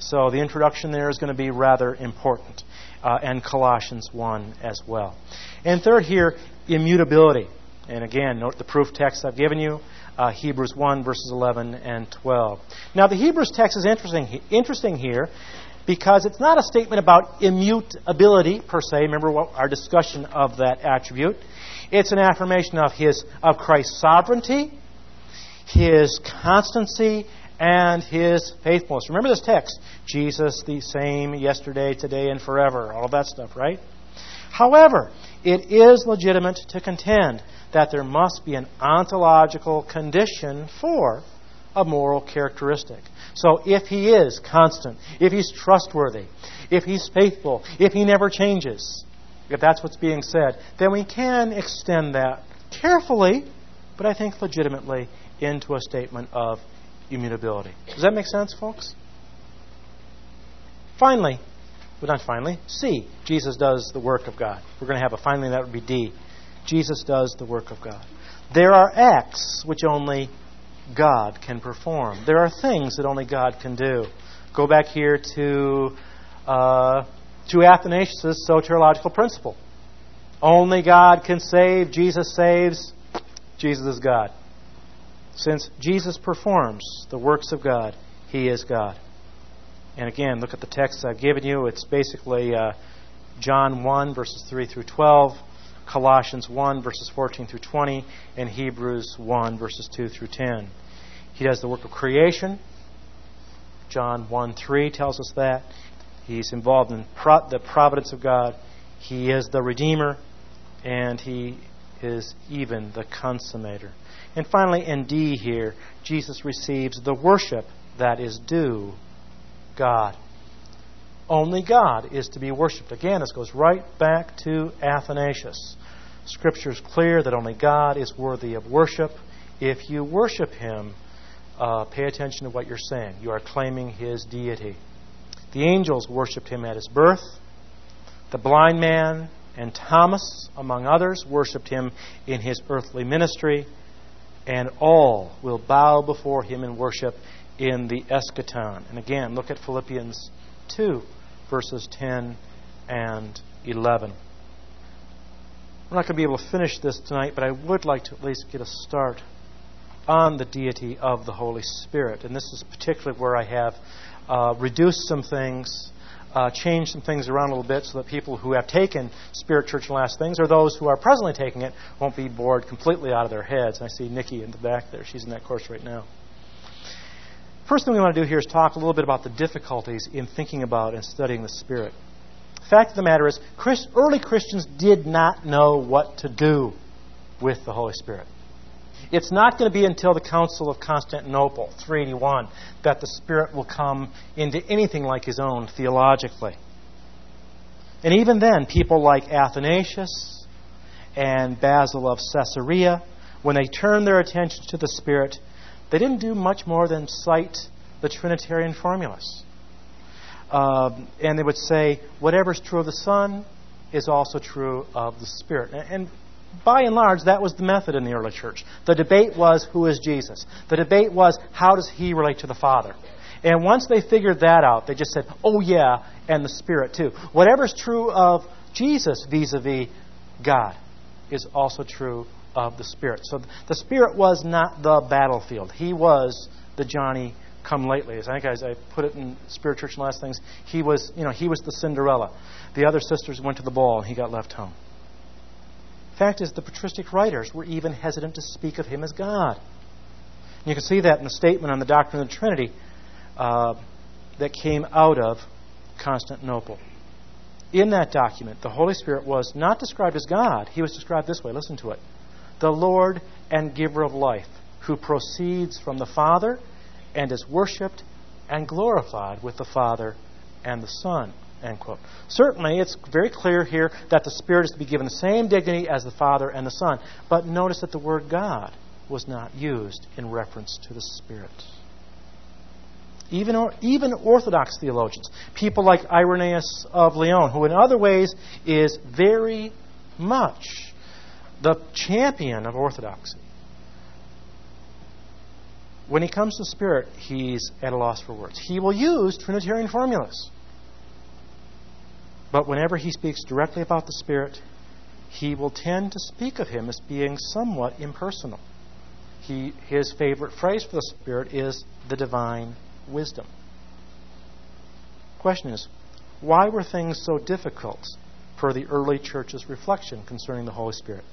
So the introduction there is going to be rather important. And Colossians 1 as well. And third here, immutability. And again, note the proof text I've given you, Hebrews 1, verses 11 and 12. Now, the Hebrews text is interesting here because it's not a statement about immutability per se. Remember our discussion of that attribute. It's an affirmation of Christ's sovereignty, His constancy, and His faithfulness. Remember this text. Jesus the same yesterday, today, and forever. All of that stuff, right? However, it is legitimate to contend that there must be an ontological condition for a moral characteristic. So if He is constant, if He's trustworthy, if He's faithful, if He never changes, if that's what's being said, then we can extend that carefully, but I think legitimately, into a statement of immutability. Does that make sense, folks? Finally, but not finally, C. Jesus does the work of God. We're going to have a finally, that would be D. Jesus does the work of God. There are acts which only God can perform. There are things that only God can do. Go back here to Athanasius' soteriological principle. Only God can save. Jesus saves. Jesus is God. Since Jesus performs the works of God, He is God. And again, look at the text I've given you. It's basically John 1, verses 3 through 12, Colossians 1, verses 14 through 20, and Hebrews 1, verses 2 through 10. He does the work of creation. John 1:3 tells us that. He's involved in the providence of God. He is the Redeemer, and He is even the consummator. And finally, in D here, Jesus receives the worship that is due God. Only God is to be worshipped. Again, this goes right back to Athanasius. Scripture is clear that only God is worthy of worship. If you worship Him, pay attention to what you're saying. You are claiming His deity. The angels worshipped Him at His birth. The blind man and Thomas, among others, worshipped Him in His earthly ministry. And all will bow before Him in worship in the eschaton. And again, look at Philippians 2, verses 10 and 11. We're not going to be able to finish this tonight, but I would like to at least get a start on the deity of the Holy Spirit. And this is particularly where I have reduced some things, changed some things around a little bit so that people who have taken Spirit Church and Last Things, or those who are presently taking it, won't be bored completely out of their heads. And I see Nikki in the back there. She's in that course right now. First thing we want to do here is talk a little bit about the difficulties in thinking about and studying the Spirit. The fact of the matter is, early Christians did not know what to do with the Holy Spirit. It's not going to be until the Council of Constantinople, 381, that the Spirit will come into anything like His own theologically. And even then, people like Athanasius and Basil of Caesarea, when they turned their attention to the Spirit, they didn't do much more than cite the Trinitarian formulas. And they would say, whatever's true of the Son is also true of the Spirit. And by and large, that was the method in the early church. The debate was, who is Jesus? The debate was, how does He relate to the Father? And once they figured that out, they just said, oh yeah, and the Spirit too. Whatever's true of Jesus vis-a-vis God is also true of the Spirit. So the Spirit was not the battlefield. He was the Johnny come lately. As I put it in Spirit Church and Last Things, he was the Cinderella. The other sisters went to the ball and he got left home. Fact is, the patristic writers were even hesitant to speak of Him as God. And you can see that in the statement on the doctrine of the Trinity that came out of Constantinople. In that document, the Holy Spirit was not described as God. He was described this way. Listen to it. The Lord and giver of life, who proceeds from the Father and is worshipped and glorified with the Father and the Son. End quote. Certainly, it's very clear here that the Spirit is to be given the same dignity as the Father and the Son. But notice that the word God was not used in reference to the Spirit. Even Orthodox theologians, people like Irenaeus of Lyon, who in other ways is very much the champion of orthodoxy, When he comes to the Spirit, he's at a loss for words. He will use Trinitarian formulas. But whenever he speaks directly about the Spirit, he will tend to speak of him as being somewhat impersonal. His favorite phrase for the Spirit is the divine wisdom. Question is, why were things so difficult per the early church's reflection concerning the Holy Spirit?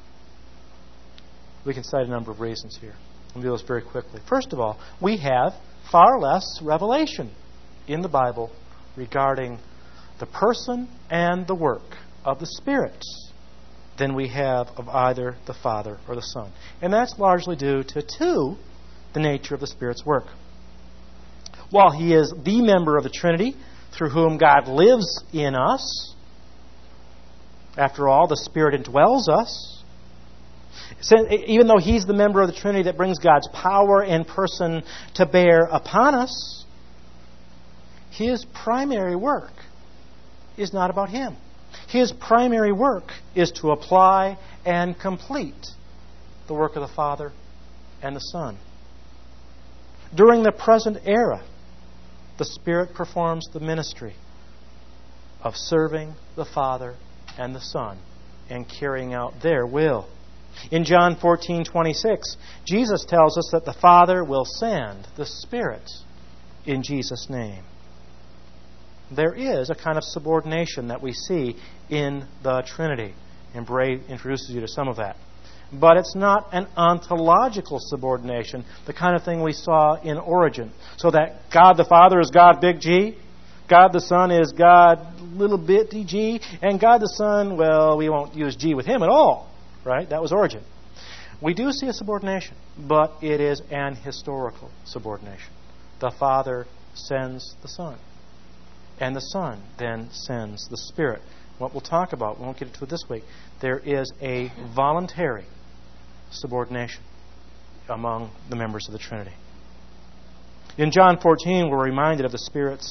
We can cite a number of reasons here. I'll do this very quickly. First of all, we have far less revelation in the Bible regarding the person and the work of the Spirit than we have of either the Father or the Son. And that's largely due to the nature of the Spirit's work. While He is the member of the Trinity through whom God lives in us, after all, the Spirit indwells us. Even though He's the member of the Trinity that brings God's power and person to bear upon us, His primary work is not about Him. His primary work is to apply and complete the work of the Father and the Son. During the present era, the Spirit performs the ministry of serving the Father and the Son and carrying out their will. In John 14:26, Jesus tells us that the Father will send the Spirit in Jesus' name. There is a kind of subordination that we see in the Trinity, and Bray introduces you to some of that. But it's not an ontological subordination, the kind of thing we saw in Origen. So that God the Father is God big G, God the Son is God little bitty g, and God the Son, well, we won't use G with Him at all. Right? That was Origen. We do see a subordination, but it is an historical subordination. The Father sends the Son, and the Son then sends the Spirit. What we'll talk about, we won't get into it this week, there is a voluntary subordination among the members of the Trinity. In John 14, we're reminded of the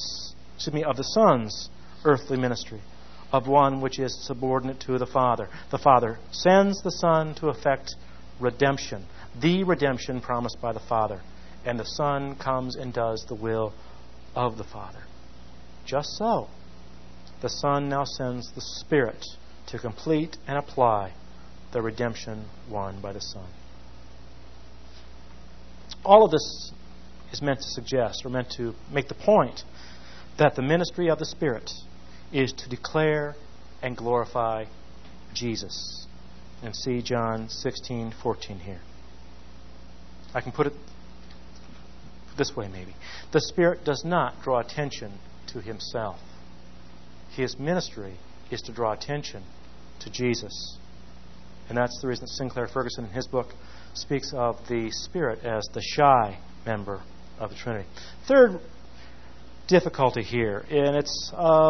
Son's earthly ministry, of one which is subordinate to the Father. The Father sends the Son to effect redemption, the redemption promised by the Father. And the Son comes and does the will of the Father. Just so, the Son now sends the Spirit to complete and apply the redemption won by the Son. All of this is meant to suggest, or meant to make the point, that the ministry of the Spirit is to declare and glorify Jesus. And see John 16:14 here. I can put it this way maybe. The Spirit does not draw attention to Himself. His ministry is to draw attention to Jesus. And that's the reason that Sinclair Ferguson in his book speaks of the Spirit as the shy member of the Trinity. Third difficulty here, and it's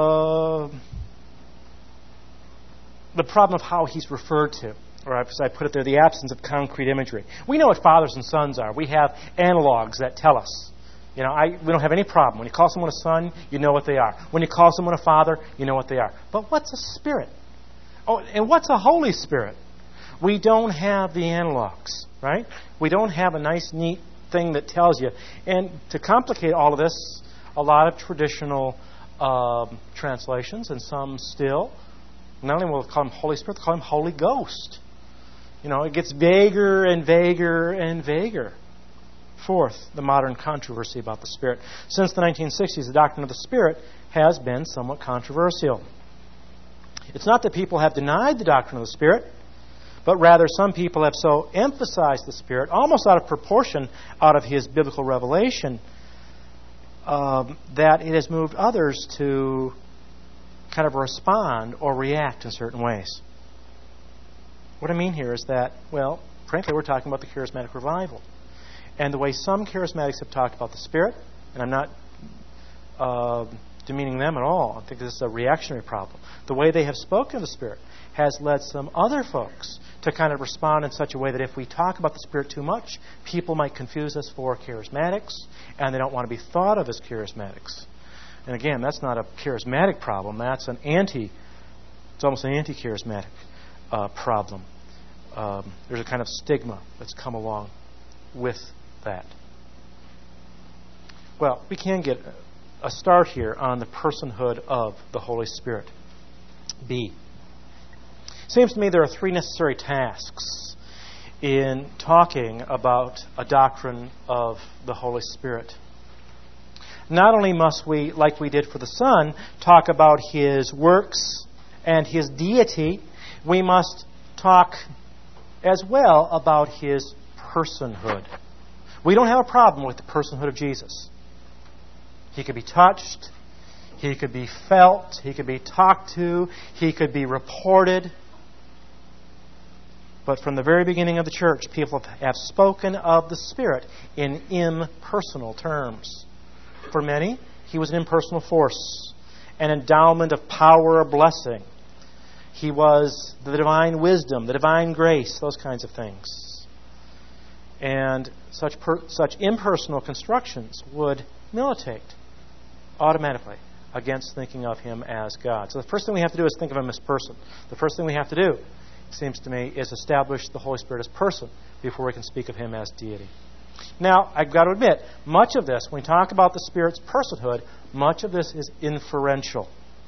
the problem of how He's referred to, or as I put it there, the absence of concrete imagery. We know what fathers and sons are. We have analogs that tell us. We don't have any problem. When you call someone a son, you know what they are. When you call someone a father, you know what they are. But what's a spirit? Oh, and what's a Holy Spirit? We don't have the analogs, right? We don't have a nice, neat thing that tells you. And to complicate all of this, a lot of traditional translations, and some still, not only will they call Him Holy Spirit, they call Him Holy Ghost. It gets vaguer and vaguer and vaguer. Fourth, the modern controversy about the Spirit. Since the 1960s, the doctrine of the Spirit has been somewhat controversial. It's not that people have denied the doctrine of the Spirit, but rather some people have so emphasized the Spirit, almost out of proportion out of His biblical revelation, that it has moved others to kind of respond or react in certain ways. What I mean here is that, well, frankly, we're talking about the charismatic revival. And the way some charismatics have talked about the Spirit, and I'm not demeaning them at all, I think this is a reactionary problem. The way they have spoken of the Spirit has led some other folks to kind of respond in such a way that if we talk about the Spirit too much, people might confuse us for charismatics, and they don't want to be thought of as charismatics. And again, that's not a charismatic problem. That's it's almost an anti-charismatic problem. There's a kind of stigma that's come along with that. Well, we can get a start here on the personhood of the Holy Spirit. B. Seems to me there are three necessary tasks in talking about a doctrine of the Holy Spirit. Not only must we, like we did for the Son, talk about His works and His deity, we must talk as well about His personhood. We don't have a problem with the personhood of Jesus. He could be touched, He could be felt, He could be talked to, He could be reported. But from the very beginning of the church, people have spoken of the Spirit in impersonal terms. For many, He was an impersonal force, an endowment of power or blessing. He was the divine wisdom, the divine grace, those kinds of things. And such impersonal constructions would militate automatically against thinking of Him as God. So the first thing we have to do is think of Him as person. The first thing we have to do, it seems to me, is establish the Holy Spirit as person before we can speak of Him as deity. Now, I've got to admit, much of this, when we talk about the Spirit's personhood, much of this is inferential.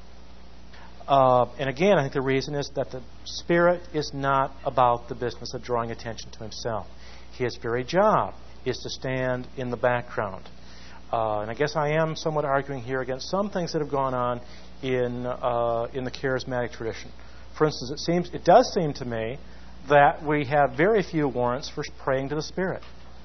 And again, I think the reason is that the Spirit is not about the business of drawing attention to Himself. His very job is to stand in the background. And I guess I am somewhat arguing here against some things that have gone on in the charismatic tradition. For instance, it does seem to me that we have very few warrants for praying to the Spirit.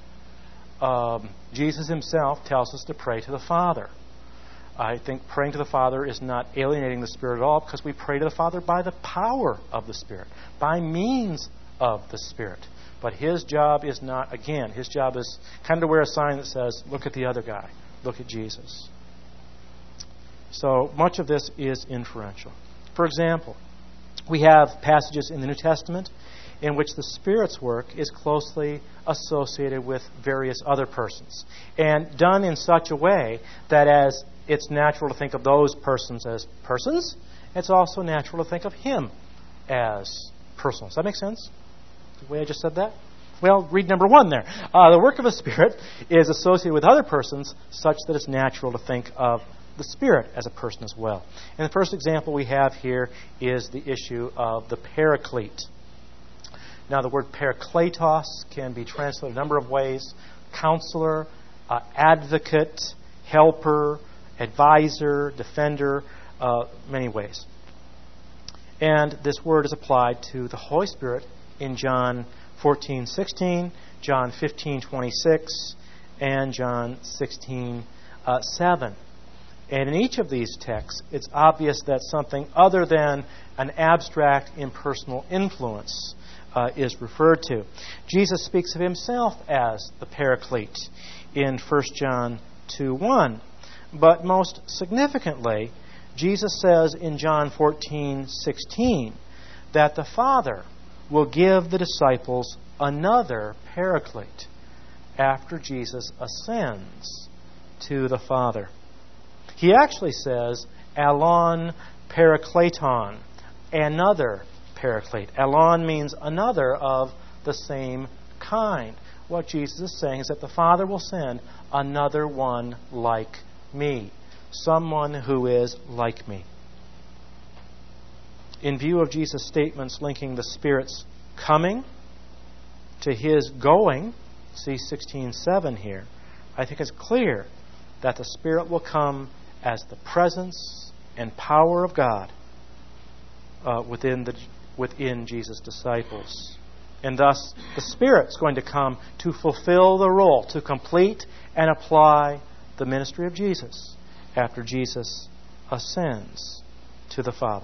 Jesus Himself tells us to pray to the Father. I think praying to the Father is not alienating the Spirit at all, because we pray to the Father by the power of the Spirit, by means of the Spirit. But His job is not, again, His job is kind of to wear a sign that says, look at the other guy, look at Jesus. So much of this is inferential. For example, we have passages in the New Testament in which the Spirit's work is closely associated with various other persons, and done in such a way that as it's natural to think of those persons as persons, it's also natural to think of Him as personal. Does that make sense? The way I just said that? Well, read number 1 there. The work of the Spirit is associated with other persons such that it's natural to think of the Spirit as a person as well. And the first example we have here is the issue of the Paraclete. Now, the word parakletos can be translated a number of ways: counselor, advocate, helper, advisor, defender, many ways. And this word is applied to the Holy Spirit in John 14:16, John 15:26, and John 16:7. And in each of these texts, it's obvious that something other than an abstract impersonal influence is referred to. Jesus speaks of Himself as the Paraclete in 1 John 2:1. But most significantly, Jesus says in John 14:16 that the Father will give the disciples another Paraclete after Jesus ascends to the Father. He actually says, Alon Parakleton, another Paraclete. Alon means another of the same kind. What Jesus is saying is that the Father will send another one like me, someone who is like me. In view of Jesus' statements linking the Spirit's coming to His going, see 16:7 here, I think it's clear that the Spirit will come as the presence and power of God within Jesus' disciples. And thus, the Spirit's going to come to fulfill the role, to complete and apply the ministry of Jesus after Jesus ascends to the Father.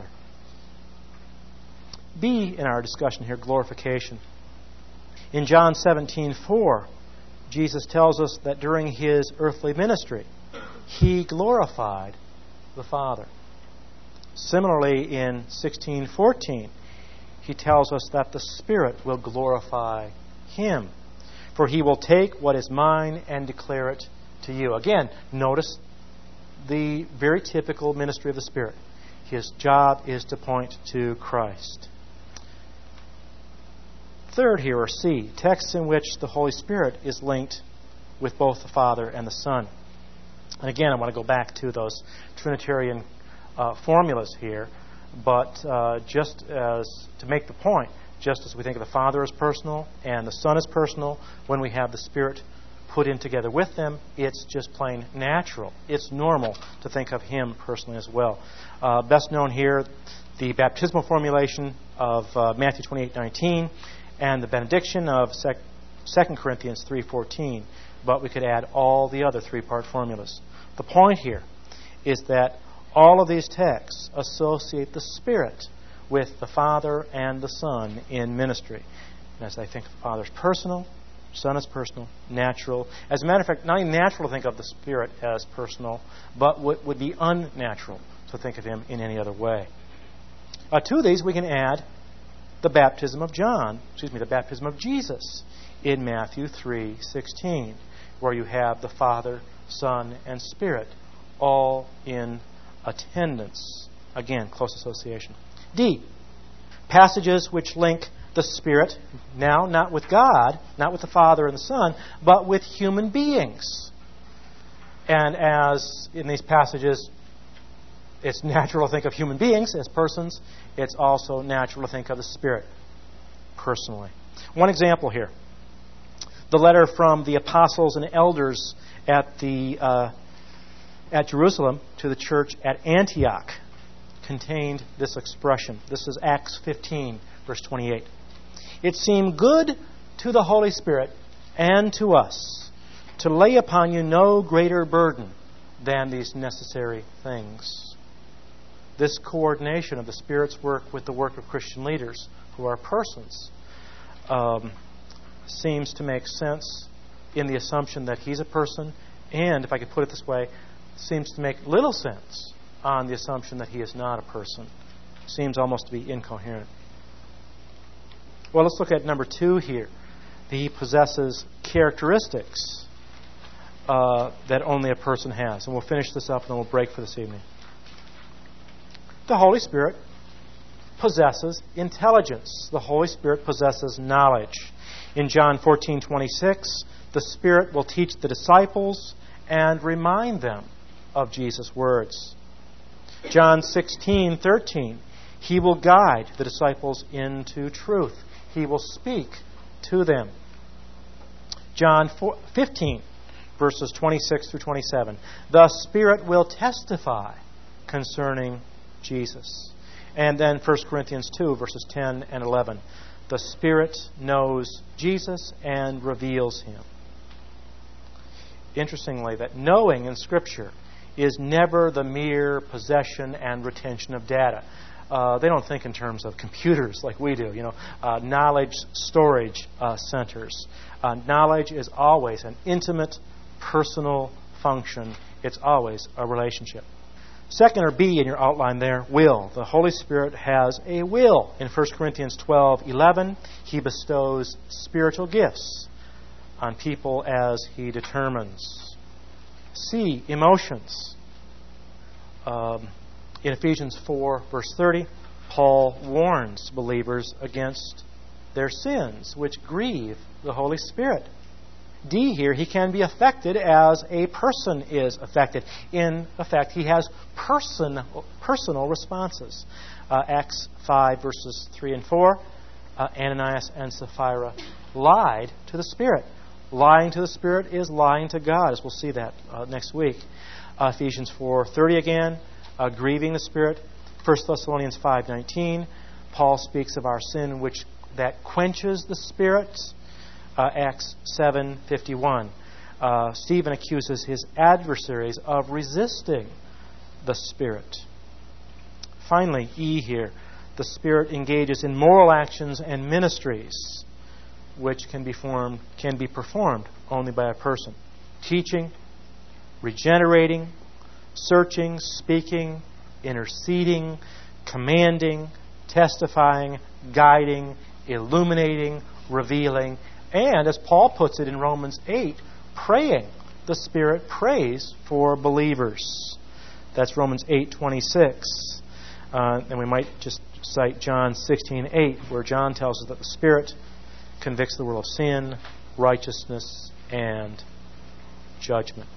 B in our discussion here, glorification. In John 17:4, Jesus tells us that during His earthly ministry, He glorified the Father. Similarly, in 16:14, He tells us that the Spirit will glorify Him, for He will take what is mine and declare it to you. Again, notice the very typical ministry of the Spirit. His job is to point to Christ. Third here, or C, texts in which the Holy Spirit is linked with both the Father and the Son. And again, I want to go back to those Trinitarian formulas here, but just as to make the point, just as we think of the Father as personal and the Son as personal, when we have the Spirit put in together with them, it's just plain natural. It's normal to think of Him personally as well. Best known here, the baptismal formulation of Matthew 28:19 and the benediction of 2 Corinthians 3:14. But we could add all the other three-part formulas. The point here is that all of these texts associate the Spirit with the Father and the Son in ministry. And as I think of the Father as personal, Son as personal, natural. As a matter of fact, not even natural to think of the Spirit as personal, but would be unnatural to think of Him in any other way. To these we can add the baptism of the baptism of Jesus in Matthew 3:16, where you have the Father, Son, and Spirit all in attendance. Again, close association. D, passages which link the Spirit, now not with God, not with the Father and the Son, but with human beings. And as in these passages, it's natural to think of human beings as persons, it's also natural to think of the Spirit personally. One example here. The letter from the apostles and elders at Jerusalem to the church at Antioch contained this expression. This is Acts 15, verse 28. It seemed good to the Holy Spirit and to us to lay upon you no greater burden than these necessary things. This coordination of the Spirit's work with the work of Christian leaders, who are persons, seems to make sense in the assumption that He's a person, and, if I could put it this way, seems to make little sense on the assumption that He is not a person. Seems almost to be incoherent. Well, let's look at number 2 here. He possesses characteristics that only a person has. And we'll finish this up and then we'll break for this evening. The Holy Spirit possesses intelligence. The Holy Spirit possesses knowledge. In John 14:26, the Spirit will teach the disciples and remind them of Jesus' words. John 16:13, He will guide the disciples into truth. He will speak to them. John 15, verses 26 through 27, the Spirit will testify concerning Jesus. And then 1 Corinthians 2, verses 10 and 11, the Spirit knows Jesus and reveals Him. Interestingly, that knowing in Scripture is never the mere possession and retention of data. They don't think in terms of computers like we do, knowledge storage centers. Knowledge is always an intimate, personal function. It's always a relationship. Second, or B in your outline there, will. The Holy Spirit has a will. In 1 Corinthians 12:11, He bestows spiritual gifts on people as He determines. C, emotions. In Ephesians 4, verse 30, Paul warns believers against their sins, which grieve the Holy Spirit. D here, He can be affected as a person is affected. In effect, He has personal responses. Acts 5, verses 3 and 4, Ananias and Sapphira lied to the Spirit. Lying to the Spirit is lying to God, as we'll see that next week. Ephesians 4:30 again, grieving the Spirit. 1 Thessalonians 5:19, Paul speaks of our sin that quenches the Spirit. Acts 7:51, Stephen accuses his adversaries of resisting the Spirit. Finally, E here, the Spirit engages in moral actions and ministries which can be performed only by a person. Teaching, regenerating, searching, speaking, interceding, commanding, testifying, guiding, illuminating, revealing, and, as Paul puts it in Romans 8, praying. The Spirit prays for believers. That's Romans 8:26. And we might just cite John 16:8, where John tells us that the Spirit convicts the world of sin, righteousness, and judgment.